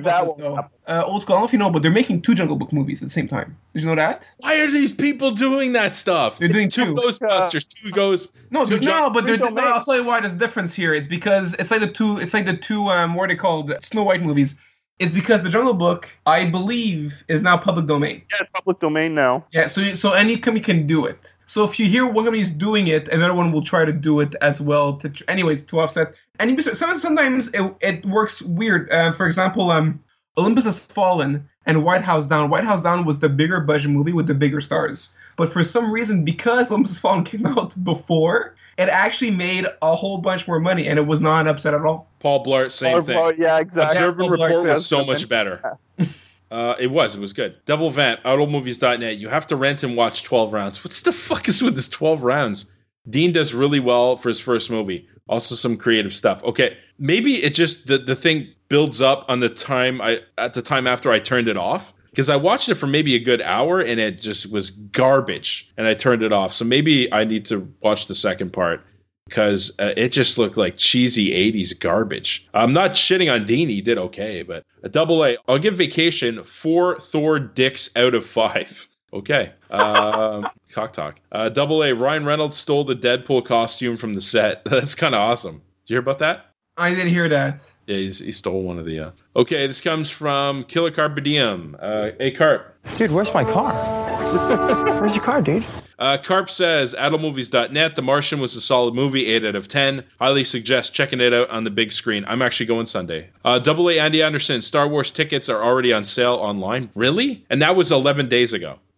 Old School, I don't know if you know, but they're making 2 Jungle Book movies at the same time. Did you know that? Why are these people doing that stuff? They're doing 2 Ghostbusters, 2 Ghosts. I'll tell you why there's a difference here. It's because it's like the two what are they called? Snow White movies. It's because the Jungle Book, I believe, is now public domain. Yeah, it's public domain now. Yeah, so any company can do it. So if you hear one company is doing it, another one will try to do it as well to offset. And sometimes it works weird. For example, Olympus Has Fallen and White House Down. White House Down was the bigger budget movie with the bigger stars. But for some reason, because Olympus Has Fallen came out before, it actually made a whole bunch more money, and it was not an upset at all. Paul Blart, same thing. Yeah, exactly. Observe and Report was so much better. It was good. Double Vamp, OutOldMovies.net. You have to rent and watch 12 rounds. What's the fuck is with this 12 rounds? Dean does really well for his first movie. Also some creative stuff. Okay, maybe it just the thing builds up on the time after I turned it off. Because I watched it for maybe a good hour and it just was garbage and I turned it off. So maybe I need to watch the second part because it just looked like cheesy 80s garbage. I'm not shitting on Dean. He did okay, but a double A. I'll give Vacation 4 Thor dicks out of 5. Okay. Cock talk. Double A. Ryan Reynolds stole the Deadpool costume from the set. That's kind of awesome. Did you hear about that? I didn't hear that. Yeah, he stole one of the... Okay, this comes from Killer Carpe Diem. Hey, Carp. Dude, where's my car? Where's your car, dude? Carp says, AdultMovies.net, The Martian was a solid movie, 8 out of 10. Highly suggest checking it out on the big screen. I'm actually going Sunday. Double A. Andy Anderson, Star Wars tickets are already on sale online. Really? And that was 11 days ago.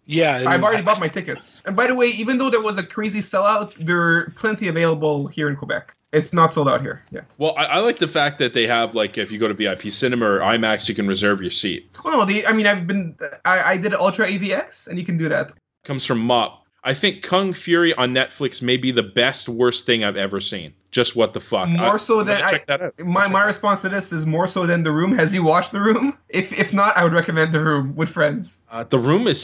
Yeah. I've already bought my tickets. And by the way, even though there was a crazy sellout, there are plenty available here in Quebec. It's not sold out here yet. Well, I like the fact that they have, like, if you go to VIP Cinema or IMAX, you can reserve your seat. Oh, no, I did Ultra AVX, and you can do that. Comes from Mop. I think Kung Fury on Netflix may be the best, worst thing I've ever seen. Just what the fuck. Check that out. My response to this is more so than The Room. Has you watched The Room? If not, I would recommend The Room with friends. The Room is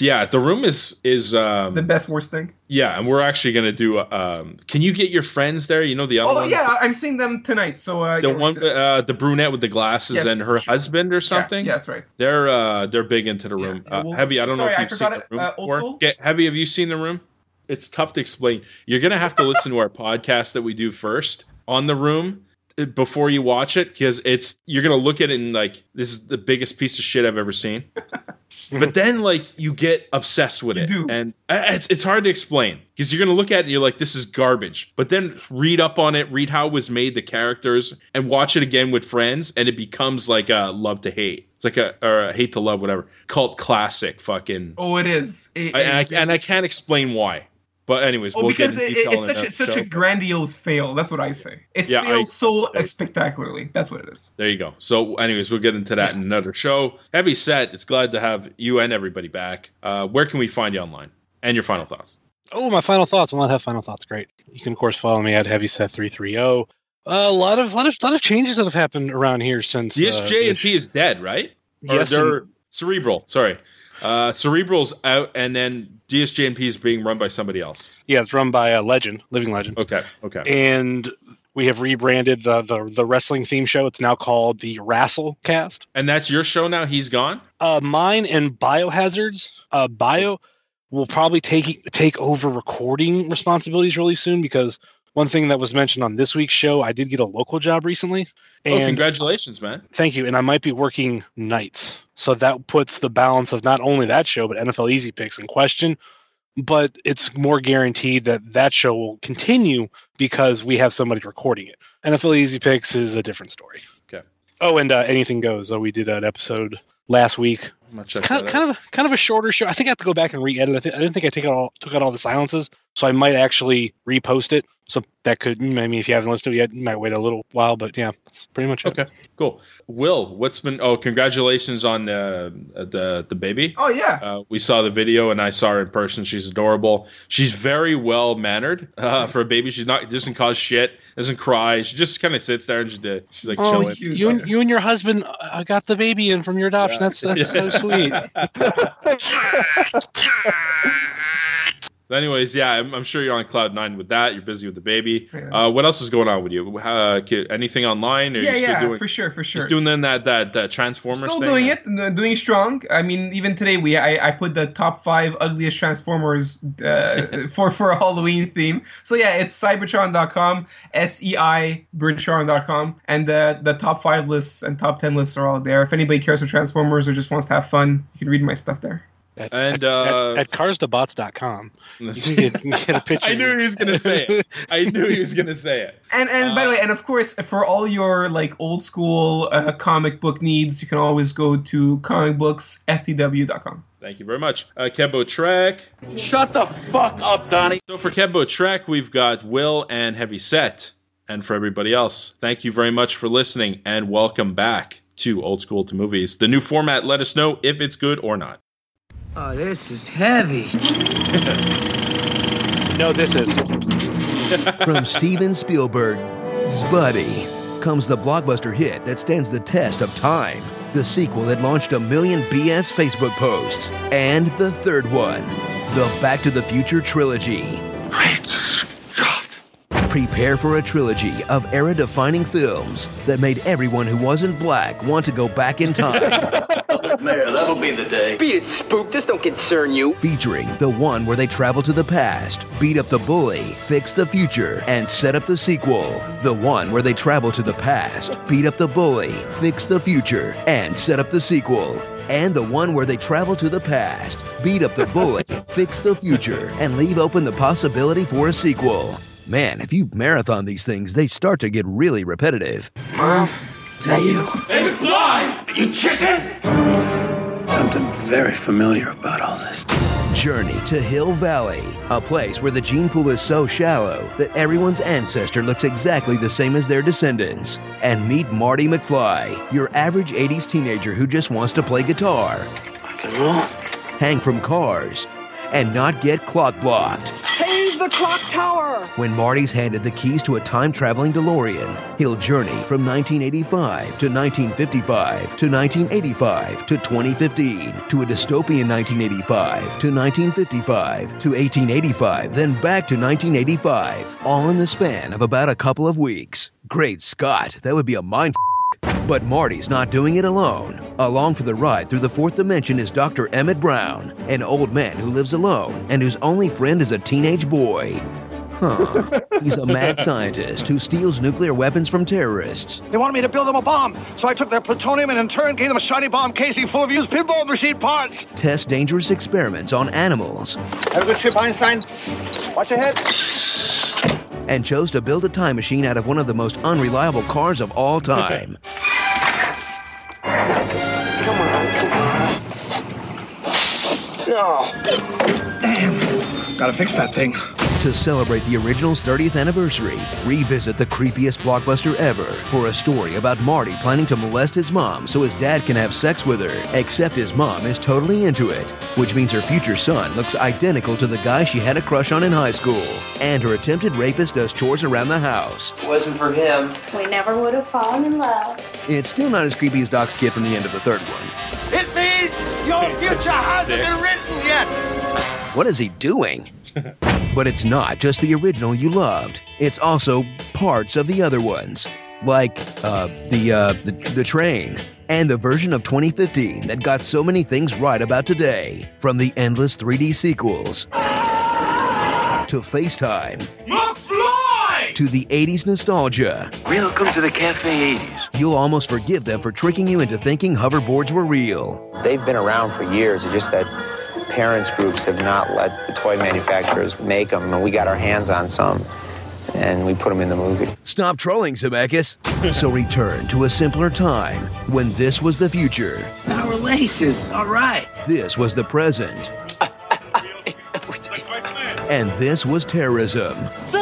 the best, worst thing. Yeah, and we're actually going to do, can you get your friends there? You know the other one? Oh, yeah, I'm seeing them tonight. So the one, the brunette with the glasses and her husband or something? Yeah, that's right. They're big into The Room. Heavy, I don't know if you've seen The Room before. Heavy, have you seen The Room? It's tough to explain. You're going to have to listen to our podcast that we do first on The Room before you watch it, because you're going to look at it and like, this is the biggest piece of shit I've ever seen. But then, like, you get obsessed with it. And it's hard to explain, because you're going to look at it and you're like, this is garbage. But then read up on it, read how it was made, the characters, and watch it again with friends, and it becomes like a love to hate. It's like a hate to love, whatever. Cult classic fucking. Oh, it is. And I can't explain why. But anyways, we'll because get into detail it's such a grandiose fail. That's what I say. It fails so spectacularly. That's what it is. There you go. So anyways, we'll get into that in another show. Heavy Set, it's glad to have you and everybody back. Where can we find you online? And your final thoughts. Oh, my final thoughts. I want to have final thoughts. Great. You can, of course, follow me at HeavySet330. A lot of changes that have happened around here since... DSJ&P is dead, right? Yes. Or Cerebral, sorry. Cerebral's out, and then DSJ&P is being run by somebody else. Yeah, it's run by Living Legend. Okay. And we have rebranded the wrestling theme show. It's now called the Wrestlecast. And that's your show now? He's gone? Mine and Biohazards. Bio will probably take over recording responsibilities really soon, because one thing that was mentioned on this week's show, I did get a local job recently. And congratulations, man. Thank you. And I might be working nights. So that puts the balance of not only that show, but NFL Easy Picks in question. But it's more guaranteed that show will continue because we have somebody recording it. NFL Easy Picks is a different story. Okay. Oh, and Anything Goes. We did an episode last week. Kind of a shorter show. I think I have to go back and re-edit. I didn't think I took out all the silences, so I might actually repost it. So that could, I mean, if you haven't listened to it yet, you might wait a little while. But yeah, that's pretty much it. Okay, cool. Will, what's been? Oh, congratulations on the baby. Oh yeah. We saw the video, and I saw her in person. She's adorable. She's very well mannered for a baby. She doesn't cause shit. Doesn't cry. She just kind of sits there and she's like chilling. You and your husband got the baby in from your adoption. Yeah. That's so sweet. Anyways, yeah, I'm sure you're on cloud 9 with that. You're busy with the baby. Yeah. What else is going on with you? Anything online? Or for sure. Just doing that Transformers Still thing? Doing it, doing strong. I mean, even today I put the top 5 ugliest Transformers for a Halloween theme. So yeah, it's Cybertron.com, SEI-Bertron.com, and the top 5 lists and top 10 lists are all there. If anybody cares for Transformers or just wants to have fun, you can read my stuff there. At carstobots.com. You can get a picture. I knew he was going to say it. And by the way, and of course, for all your like old school comic book needs, you can always go to comicbooksftw.com. Thank you very much. Kembo Trek. Shut the fuck up, Donnie. So for Kembo Trek, we've got Will and Heavy Set. And for everybody else, thank you very much for listening, and welcome back to Old School to Movies. The new format, let us know if it's good or not. Oh, this is heavy. No, this is. From Steven Spielberg's Buddy comes the blockbuster hit that stands the test of time. The sequel that launched 1 million BS Facebook posts. And the third one, the Back to the Future trilogy. Great Scott. Prepare for a trilogy of era-defining films that made everyone who wasn't black want to go back in time. Mayor, that'll be the day. Beat it, Spook. This don't concern you. Featuring the one where they travel to the past, beat up the bully, fix the future, and set up the sequel. The one where they travel to the past, beat up the bully, fix the future, and set up the sequel. And the one where they travel to the past, beat up the bully, fix the future, and leave open the possibility for a sequel. Man, if you marathon these things, they start to get really repetitive. Mom, is that you? Hey, McFly! You chicken! Something very familiar about all this. Journey to Hill Valley, a place where the gene pool is so shallow that everyone's ancestor looks exactly the same as their descendants. And meet Marty McFly, your average 80s teenager who just wants to play guitar, hang from cars, and not get clock blocked. Save the clock tower! When Marty's handed the keys to a time-traveling DeLorean, he'll journey from 1985 to 1955 to 1985 to 2015 to a dystopian 1985 to 1955 to 1885, then back to 1985, all in the span of about a couple of weeks. Great Scott, that would be a mind f***. But Marty's not doing it alone. Along for the ride through the fourth dimension is Dr. Emmett Brown, an old man who lives alone and whose only friend is a teenage boy. He's a mad scientist who steals nuclear weapons from terrorists. They wanted me to build them a bomb, so I took their plutonium and in turn gave them a shiny bomb casing full of used pinball machine parts. Tests dangerous experiments on animals. Have a good trip, Einstein. Watch ahead. And chose to build a time machine out of one of the most unreliable cars of all time. Come on. Oh, damn. Gotta fix that thing. To celebrate the original's 30th anniversary, revisit the creepiest blockbuster ever for a story about Marty planning to molest his mom so his dad can have sex with her, except his mom is totally into it, which means her future son looks identical to the guy she had a crush on in high school, and her attempted rapist does chores around the house. Wasn't for him. We never would have fallen in love. It's still not as creepy as Doc's kid from the end of the third one. It means your future hasn't been written yet. What is he doing? But it's not just the original you loved. It's also parts of the other ones. Like, the train. And the version of 2015 that got so many things right about today. From the endless 3D sequels. To FaceTime. McFly! To the 80s nostalgia. Welcome to the Cafe 80s. You'll almost forgive them for tricking you into thinking hoverboards were real. They've been around for years. It's just that parents groups have not let the toy manufacturers make them, and we got our hands on some, and we put them in the movie. Stop trolling, Zemeckis. So return to a simpler time when this was the future. Our laces, all right. This was the present. And this was terrorism.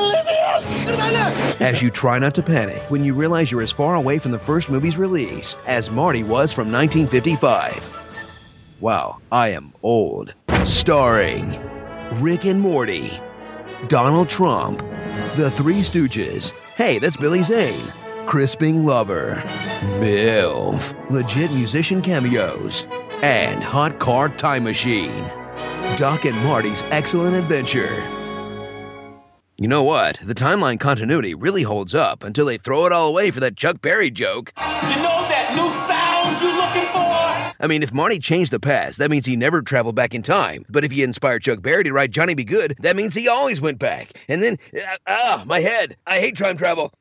As you try not to panic when you realize you're as far away from the first movie's release as Marty was from 1955. Wow, I am old. Starring Rick and Morty, Donald Trump, The Three Stooges. Hey, that's Billy Zane. Crisping Lover, MILF, legit musician cameos, and Hot Car Time Machine. Doc and Marty's Excellent Adventure. You know what? The timeline continuity really holds up until they throw it all away for that Chuck Berry joke. You know that new sound you're looking for? I mean, if Marty changed the past, that means he never traveled back in time. But if he inspired Chuck Berry to write Johnny Be Good, that means he always went back. And then, my head. I hate time travel.